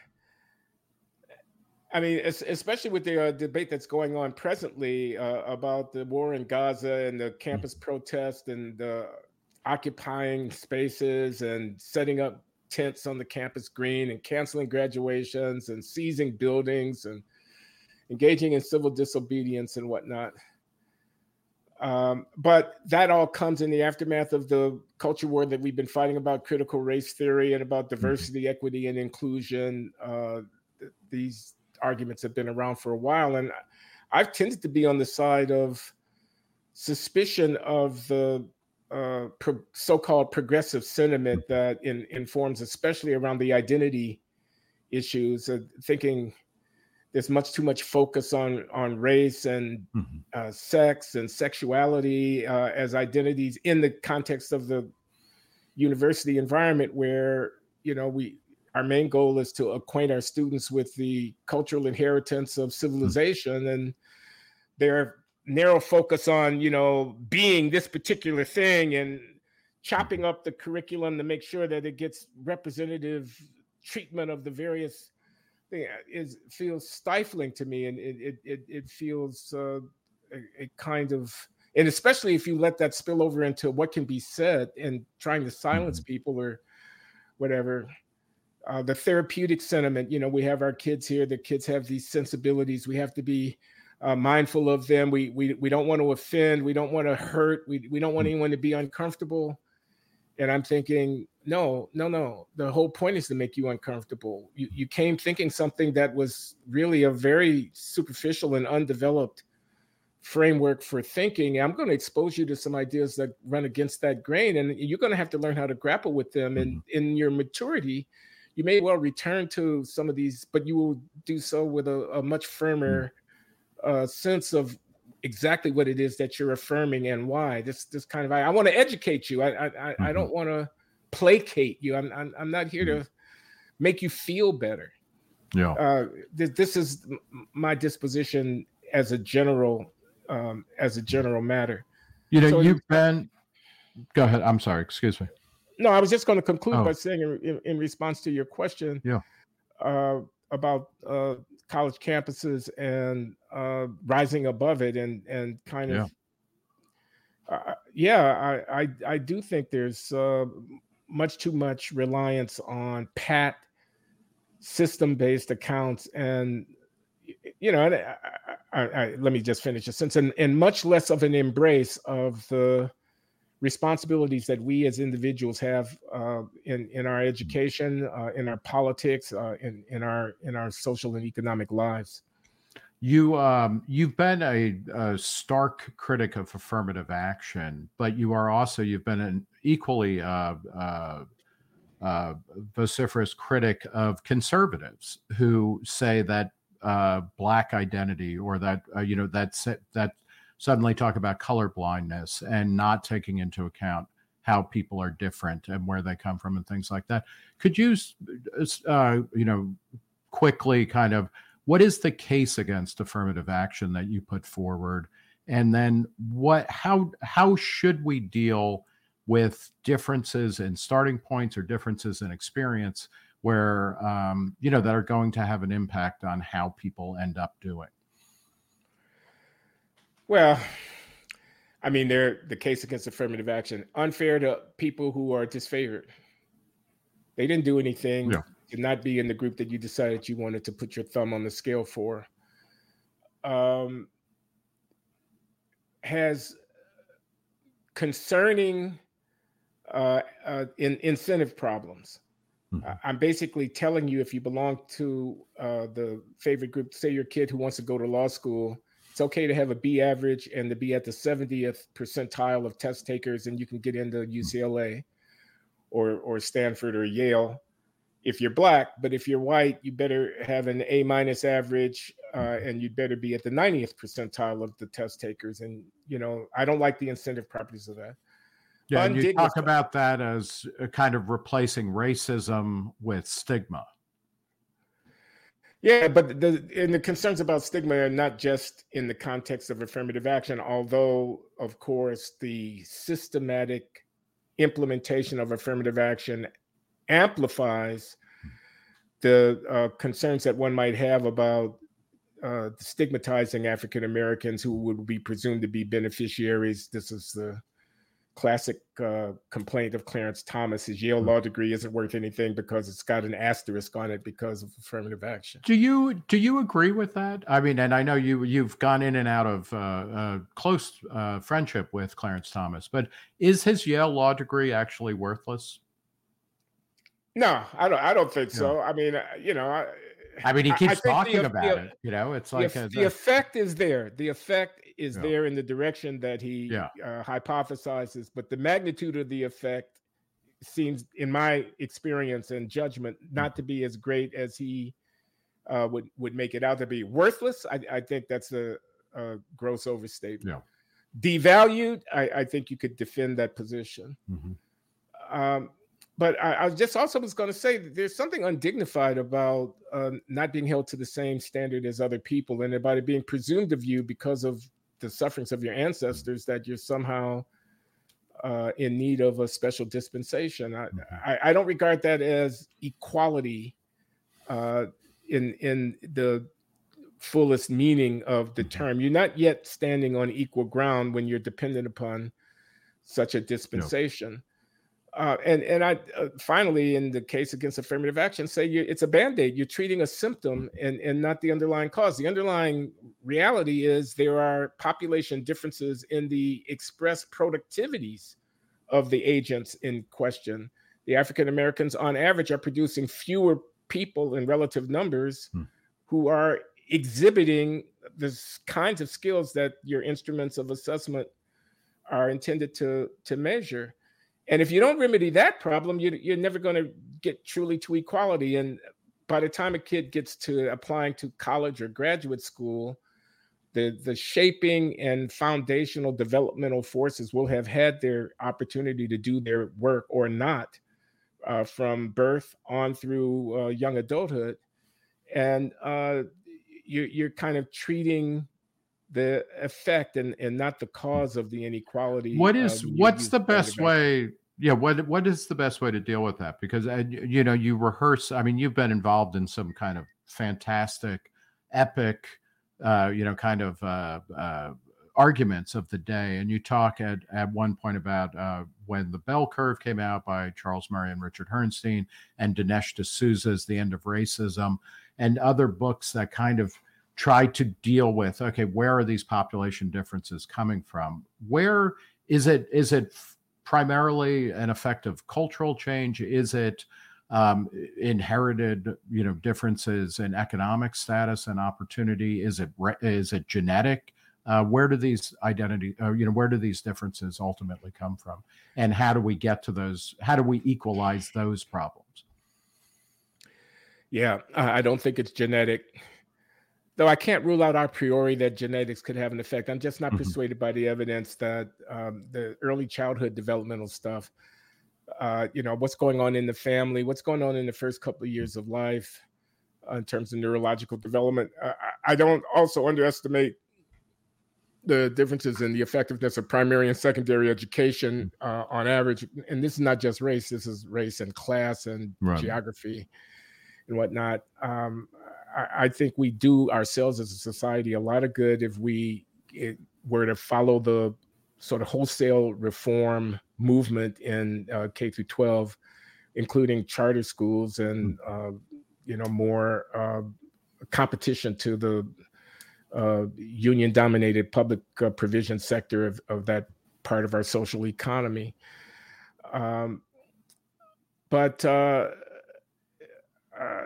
I mean, especially with the uh, debate that's going on presently uh, about the war in Gaza and the campus mm-hmm. protest and the occupying spaces and setting up tents on the campus green and canceling graduations and seizing buildings and engaging in civil disobedience and whatnot. Um, but that all comes in the aftermath of the culture war that we've been fighting about, critical race theory, and about diversity, mm-hmm. equity, and inclusion. Uh, th- these arguments have been around for a while, and I've tended to be on the side of suspicion of the Uh, pro- so-called progressive sentiment that in, informs, especially around the identity issues, uh, thinking there's much too much focus on on race and mm-hmm. uh, sex and sexuality uh, as identities in the context of the university environment, where, you know, we our main goal is to acquaint our students with the cultural inheritance of civilization, mm-hmm. and they're narrow focus on, you know, being this particular thing and chopping up the curriculum to make sure that it gets representative treatment of the various things is feels stifling to me. And it it it, it feels uh, a, a kind of, and especially if you let that spill over into what can be said and trying to silence people or whatever. Uh, the therapeutic sentiment, you know, we have our kids here, the kids have these sensibilities. We have to be Uh, mindful of them. We we we don't want to offend. We don't want to hurt. We we don't want anyone to be uncomfortable. And I'm thinking, no, no, no. The whole point is to make you uncomfortable. You you came thinking something that was really a very superficial and undeveloped framework for thinking. I'm going to expose you to some ideas that run against that grain, and you're going to have to learn how to grapple with them. Mm-hmm. And in your maturity, you may well return to some of these, but you will do so with a, a much firmer mm-hmm. uh, sense of exactly what it is that you're affirming and why. This this kind of I, I want to educate you. I I, mm-hmm. I don't want to placate you. I'm I'm, I'm not here mm-hmm. to make you feel better. Yeah. Uh, th- this is my disposition as a general. Um, as a general matter. You know, so you've been, go ahead. I'm sorry. Excuse me. No, I was just going to conclude oh. by saying in, in, in response to your question yeah. uh, about uh, college campuses and uh, rising above it and, and kind of, yeah, uh, yeah I, I, I do think there's uh, much too much reliance on pat system-based accounts and, you know, I, I, I, let me just finish a sentence, and, and much less of an embrace of the responsibilities that we as individuals have uh, in in our education, uh, in our politics, uh, in in our in our social and economic lives. You um, you've been a, a stark critic of affirmative action, but you are also you've been an equally uh, uh, uh, vociferous critic of conservatives who say that. Uh, Black identity, or that uh, you know that that suddenly talk about color blindness and not taking into account how people are different and where they come from and things like that. Could you, uh, you know, quickly kind of what is the case against affirmative action that you put forward, and then what how how should we deal with differences in starting points or differences in experience? Where, um, you know, that are going to have an impact on how people end up doing? Well, I mean, they're the case against affirmative action, unfair to people who are disfavored. They didn't do anything yeah. to not be in the group that you decided you wanted to put your thumb on the scale for. Um, has concerning uh, uh, in, incentive problems. Mm-hmm. I'm basically telling you, if you belong to uh, the favorite group, say your kid who wants to go to law school, it's okay to have a B average and to be at the seventieth percentile of test takers, and you can get into U C L A or or Stanford or Yale if you're Black. But if you're white, you better have an A minus average, uh, and you better be at the ninetieth percentile of the test takers. And, you know, I don't like the incentive properties of that. Yeah, and you talk about that as a kind of replacing racism with stigma. Yeah, but the and the concerns about stigma are not just in the context of affirmative action, although, of course, the systematic implementation of affirmative action amplifies the uh, concerns that one might have about uh, stigmatizing African Americans who would be presumed to be beneficiaries. This is the classic uh, complaint of Clarence Thomas. His Yale law degree isn't worth anything because it's got an asterisk on it because of affirmative action. Do you do you agree with that? I mean, and I know you you've gone in and out of uh, uh, close uh, friendship with Clarence Thomas, but is his Yale law degree actually worthless? No, I don't. I don't think so. Yeah. I mean, you know, I, I mean, he keeps talking the, about the, it. You know, it's like the, a, the effect is there. The effect is yeah. there in the direction that he yeah. uh, hypothesizes, but the magnitude of the effect seems, in my experience and judgment, not to be as great as he uh, would would make it out to be. Worthless, I, I think that's a, a gross overstatement. Yeah. Devalued, I, I think you could defend that position. Mm-hmm. Um, But I, I just also was going to say that there's something undignified about uh, not being held to the same standard as other people, and about it being presumed of you because of the sufferings of your ancestors that you're somehow uh, in need of a special dispensation. I, I, I don't regard that as equality uh, in in the fullest meaning of the term. You're not yet standing on equal ground when you're dependent upon such a dispensation. No. Uh, and and I uh, finally, in the case against affirmative action, say you, it's a Band-Aid. You're treating a symptom and, and not the underlying cause. The underlying reality is there are population differences in the express productivities of the agents in question. The African Americans, on average, are producing fewer people in relative numbers hmm. who are exhibiting the kinds of skills that your instruments of assessment are intended to to measure. And if you don't remedy that problem, you, you're never going to get truly to equality. And by the time a kid gets to applying to college or graduate school, the, the shaping and foundational developmental forces will have had their opportunity to do their work or not, uh, from birth on through uh, young adulthood. And uh, you, you're kind of treating the effect and, and not the cause of the inequality. What is, uh, what's the best way? Yeah. What, what is the best way to deal with that? Because, uh, you know, you rehearse, I mean, you've been involved in some kind of fantastic, epic, uh, you know, kind of uh, uh, arguments of the day. And you talk at, at one point about uh, when The Bell Curve came out by Charles Murray and Richard Herrnstein, and Dinesh D'Souza's The End of Racism, and other books that kind of try to deal with, okay, where are these population differences coming from? Where is it? Is it primarily an effect of cultural change? Is it um, inherited, you know, differences in economic status and opportunity? Is it is it genetic? Uh, where do these identity, uh, you know, where do these differences ultimately come from? And how do we get to those? How do we equalize those problems? Yeah, I don't think it's genetic. Though I can't rule out a priori that genetics could have an effect. I'm just not mm-hmm. persuaded by the evidence that um, the early childhood developmental stuff, uh, you know, what's going on in the family, what's going on in the first couple of years of life uh, in terms of neurological development. Uh, I don't also underestimate the differences in the effectiveness of primary and secondary education uh, on average. And this is not just race, this is race and class and right. geography and whatnot. Um, I think we do ourselves as a society a lot of good if we it, were to follow the sort of wholesale reform movement in uh, K through twelve, including charter schools and uh, you know more uh, competition to the uh, union-dominated public uh, provision sector of, of that part of our social economy. Um, but uh, uh,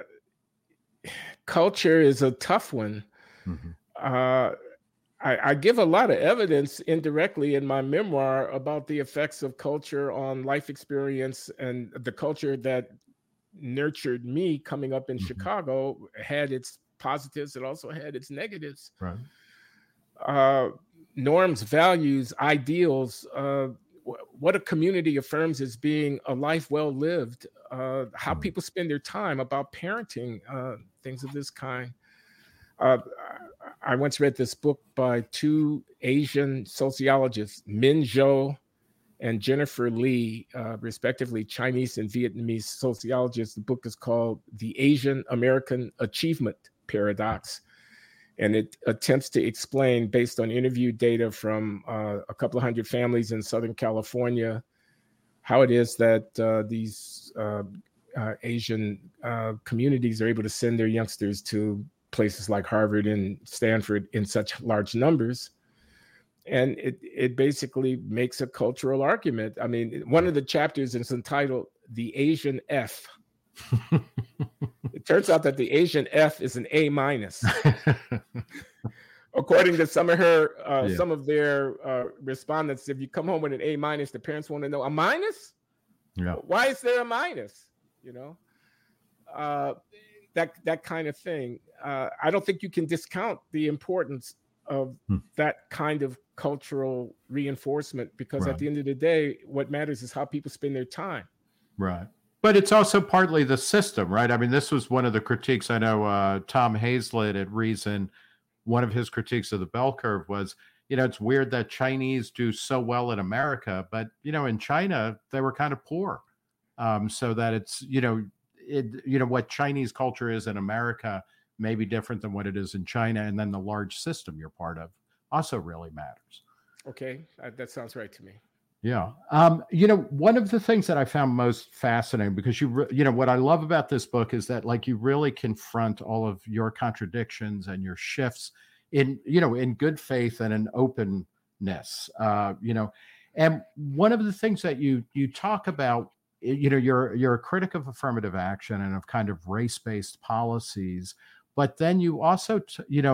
culture is a tough one. Mm-hmm. Uh, I, I give a lot of evidence indirectly in my memoir about the effects of culture on life experience, and the culture that nurtured me coming up in mm-hmm. Chicago had its positives. It also had its negatives. Right. Uh, norms, values, ideals, uh, what a community affirms as being a life well lived, uh, how people spend their time, about parenting, uh, things of this kind. Uh, I once read this book by two Asian sociologists, Min Zhou and Jennifer Lee, uh, respectively Chinese and Vietnamese sociologists. The book is called The Asian American Achievement Paradox. And it attempts to explain, based on interview data from uh, a couple of hundred families in Southern California, how it is that uh, these uh, uh, Asian uh, communities are able to send their youngsters to places like Harvard and Stanford in such large numbers. And it, it basically makes a cultural argument. I mean, one of the chapters is entitled The Asian F. It turns out that the Asian F is an A minus. According to some of her, uh, yeah. some of their uh, respondents, if you come home with an A minus, the parents want to know, a minus? Yeah. Why is there a minus? You know, uh, that that kind of thing. Uh, I don't think you can discount the importance of hmm. that kind of cultural reinforcement, because right. at the end of the day, what matters is how people spend their time. Right. But it's also partly the system, right? I mean, this was one of the critiques. I know uh, Tom Hazlett at Reason, one of his critiques of the bell curve was, you know, it's weird that Chinese do so well in America, but, you know, in China, they were kind of poor. Um, so that it's, you know, it, you know, what Chinese culture is in America may be different than what it is in China. And then the large system you're part of also really matters. Okay. Uh, that sounds right to me. Yeah. Um, you know, one of the things that I found most fascinating, because you, re- you know, what I love about this book is that, like, you really confront all of your contradictions and your shifts in, you know, in good faith and in openness, uh, you know, and one of the things that you, you talk about, you know, you're, you're a critic of affirmative action and of kind of race-based policies, but then you also, t- you know,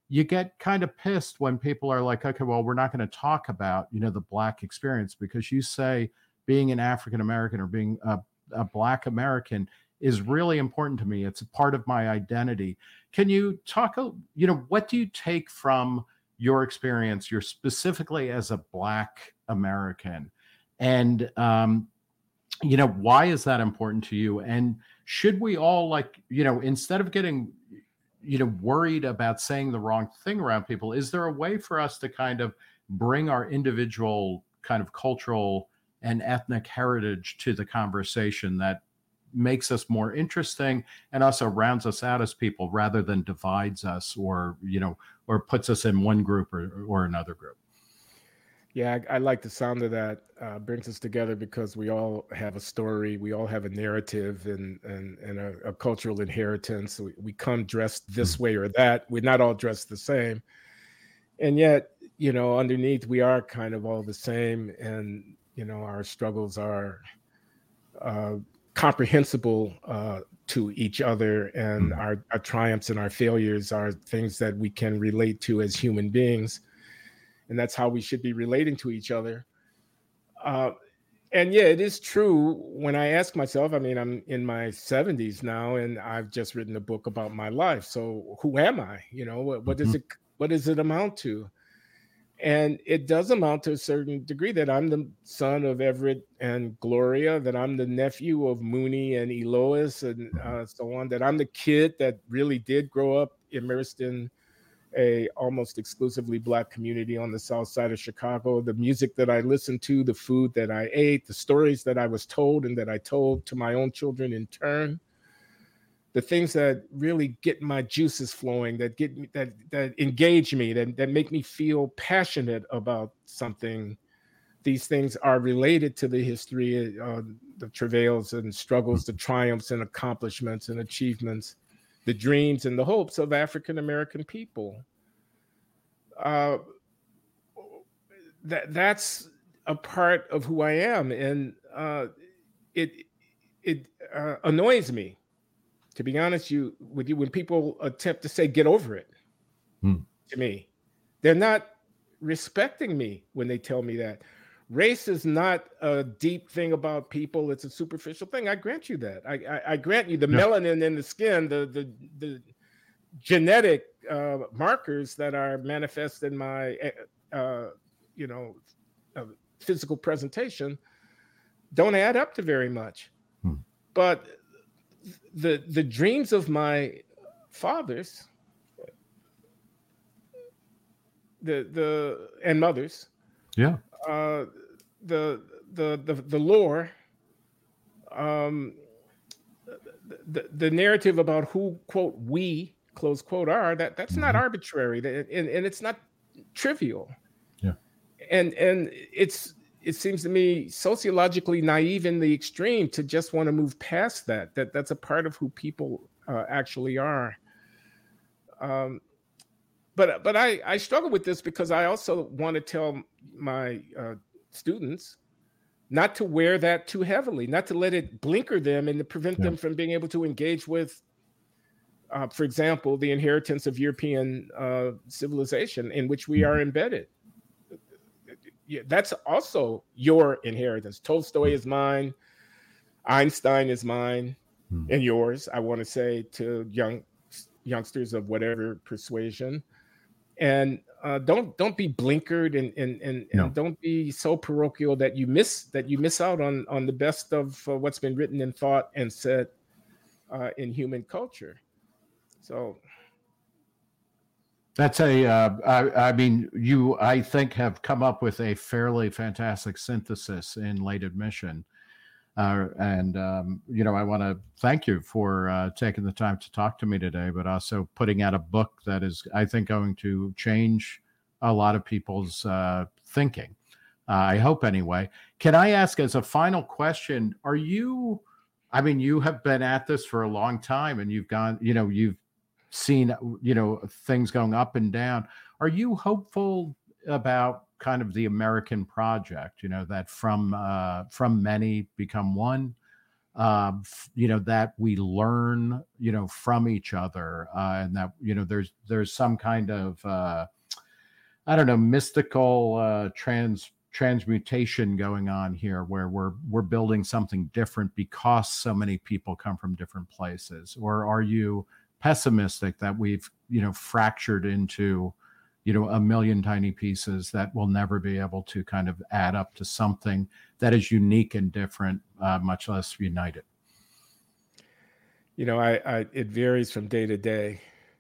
you get kind of pissed when people are like, okay, well, we're not going to talk about, you know, the Black experience because you say being an African American or being a, a Black American is really important to me. It's a part of my identity. Can you talk, you know, what do you take from your experience, you're specifically as a Black American? And, um, you know, why is that important to you? And should we all, like, you know, instead of getting, you know, worried about saying the wrong thing around people, is there a way for us to kind of bring our individual kind of cultural and ethnic heritage to the conversation that makes us more interesting and also rounds us out as people rather than divides us or, you know, or puts us in one group or, or another group? Yeah, I, I like the sound of that. Uh, brings us together because we all have a story, we all have a narrative and and, and a, a cultural inheritance. We, we come dressed this way or that. We're not all dressed the same. And yet, you know, underneath we are kind of all the same. And, you know, our struggles are uh, comprehensible uh, to each other. And our, our triumphs and our failures are things that we can relate to as human beings. And that's how we should be relating to each other. Uh, and yeah, it is true when I ask myself, I mean, I'm in my seventies now, and I've just written a book about my life. So who am I? You know, what, what does it, what does it amount to? And it does amount to a certain degree that I'm the son of Everett and Gloria, that I'm the nephew of Mooney and Elois and uh, so on, that I'm the kid that really did grow up immersed in a almost exclusively Black community on the south side of Chicago. The music that I listened to, the food that I ate, the stories that I was told and that I told to my own children in turn, the things that really get my juices flowing, that get me, that that engage me, that, that make me feel passionate about something. These things are related to the history, uh, the travails and struggles, the triumphs and accomplishments and achievements, the dreams and the hopes of African American people. Uh, that that's a part of who I am, and uh, it it uh, annoys me, to be honest you with you, when people attempt to say "get over it." Hmm. To me, they're not respecting me when they tell me that. Race is not a deep thing about people; it's a superficial thing. I grant you that. I I, I grant you the no. melanin in the skin, the the the genetic uh, markers that are manifest in my uh, you know uh, physical presentation don't add up to very much. Hmm. But the the dreams of my fathers, the the and mothers, yeah. Uh, the, the the the lore, um, the the narrative about who, quote, we, close quote, are, that that's mm-hmm. not arbitrary, and, and it's not trivial. Yeah, and and it's it seems to me sociologically naive in the extreme to just want to move past that. That that's a part of who people uh, actually are. Um, But but I, I struggle with this because I also want to tell my uh, students not to wear that too heavily, not to let it blinker them and to prevent yeah. them from being able to engage with, uh, for example, the inheritance of European uh, civilization in which we are embedded. Yeah, that's also your inheritance. Tolstoy is mine. Einstein is mine hmm. and yours, I want to say, to young youngsters of whatever persuasion. And uh, don't don't be blinkered and and and, no. and don't be so parochial that you miss that you miss out on on the best of uh, what's been written and thought and said uh, in human culture. So that's a uh, I, I mean you I think have come up with a fairly fantastic synthesis in Late Admission. Uh, and, um, you know, I want to thank you for uh, taking the time to talk to me today, but also putting out a book that is, I think, going to change a lot of people's uh, thinking. Uh, I hope anyway. Can I ask as a final question, are you, I mean, you have been at this for a long time and you've gone, you know, you've seen, you know, things going up and down. Are you hopeful about kind of the American project, you know, that from uh, from many become one? uh, you know, that we learn, you know, from each other, uh, and that, you know, there's there's some kind of, uh, I don't know, mystical uh, trans transmutation going on here, where we're we're building something different because so many people come from different places? Or are you pessimistic that we've, you know, fractured into, you know, a million tiny pieces that will never be able to kind of add up to something that is unique and different, uh, much less united? You know, I, I it varies from day to day.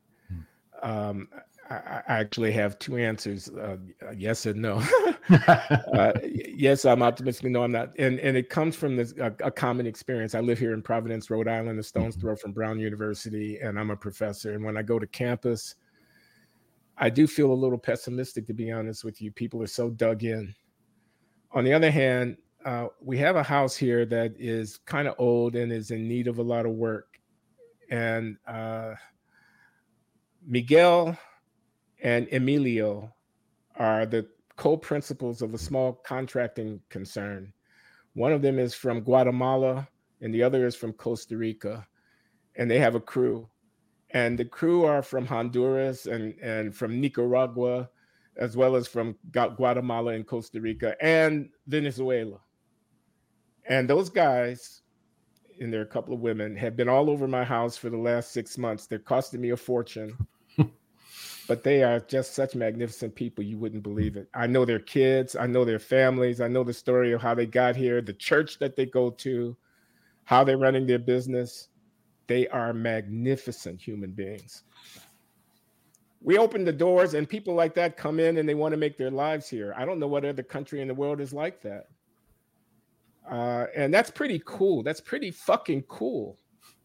Um, I, I actually have two answers: uh, yes and no. uh, yes, I'm optimistic. No, I'm not. And and it comes from this a, a common experience. I live here in Providence, Rhode Island, a stone's throw from Brown University, and I'm a professor. And when I go to campus, I do feel a little pessimistic, to be honest with you. People are so dug in. On the other hand, uh, we have a house here that is kind of old and is in need of a lot of work. And uh, Miguel and Emilio are the co-principals of a small contracting concern. One of them is from Guatemala and the other is from Costa Rica. And they have a crew. And the crew are from Honduras and, and from Nicaragua, as well as from Guatemala and Costa Rica and Venezuela. And those guys, and there are a couple of women, have been all over my house for the last six months. They're costing me a fortune. But they are just such magnificent people, you wouldn't believe it. I know their kids. I know their families. I know the story of how they got here, the church that they go to, how they're running their business. They are magnificent human beings. We open the doors and people like that come in and they want to make their lives here. I don't know what other country in the world is like that. Uh, and that's pretty cool. That's pretty fucking cool.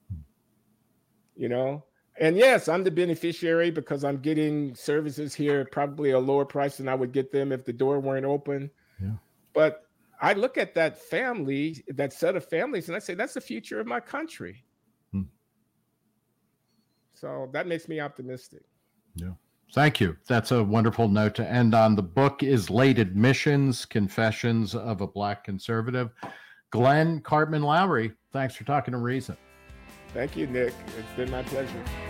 You know? And yes, I'm the beneficiary because I'm getting services here at probably a lower price than I would get them if the door weren't open. Yeah. But I look at that family, that set of families, and I say, that's the future of my country. Hmm. So that makes me optimistic. Yeah. Thank you. That's a wonderful note to end on. The book is Late Admissions, Confessions of a Black Conservative. Glenn Karpman Lowry, thanks for talking to Reason. Thank you, Nick. It's been my pleasure.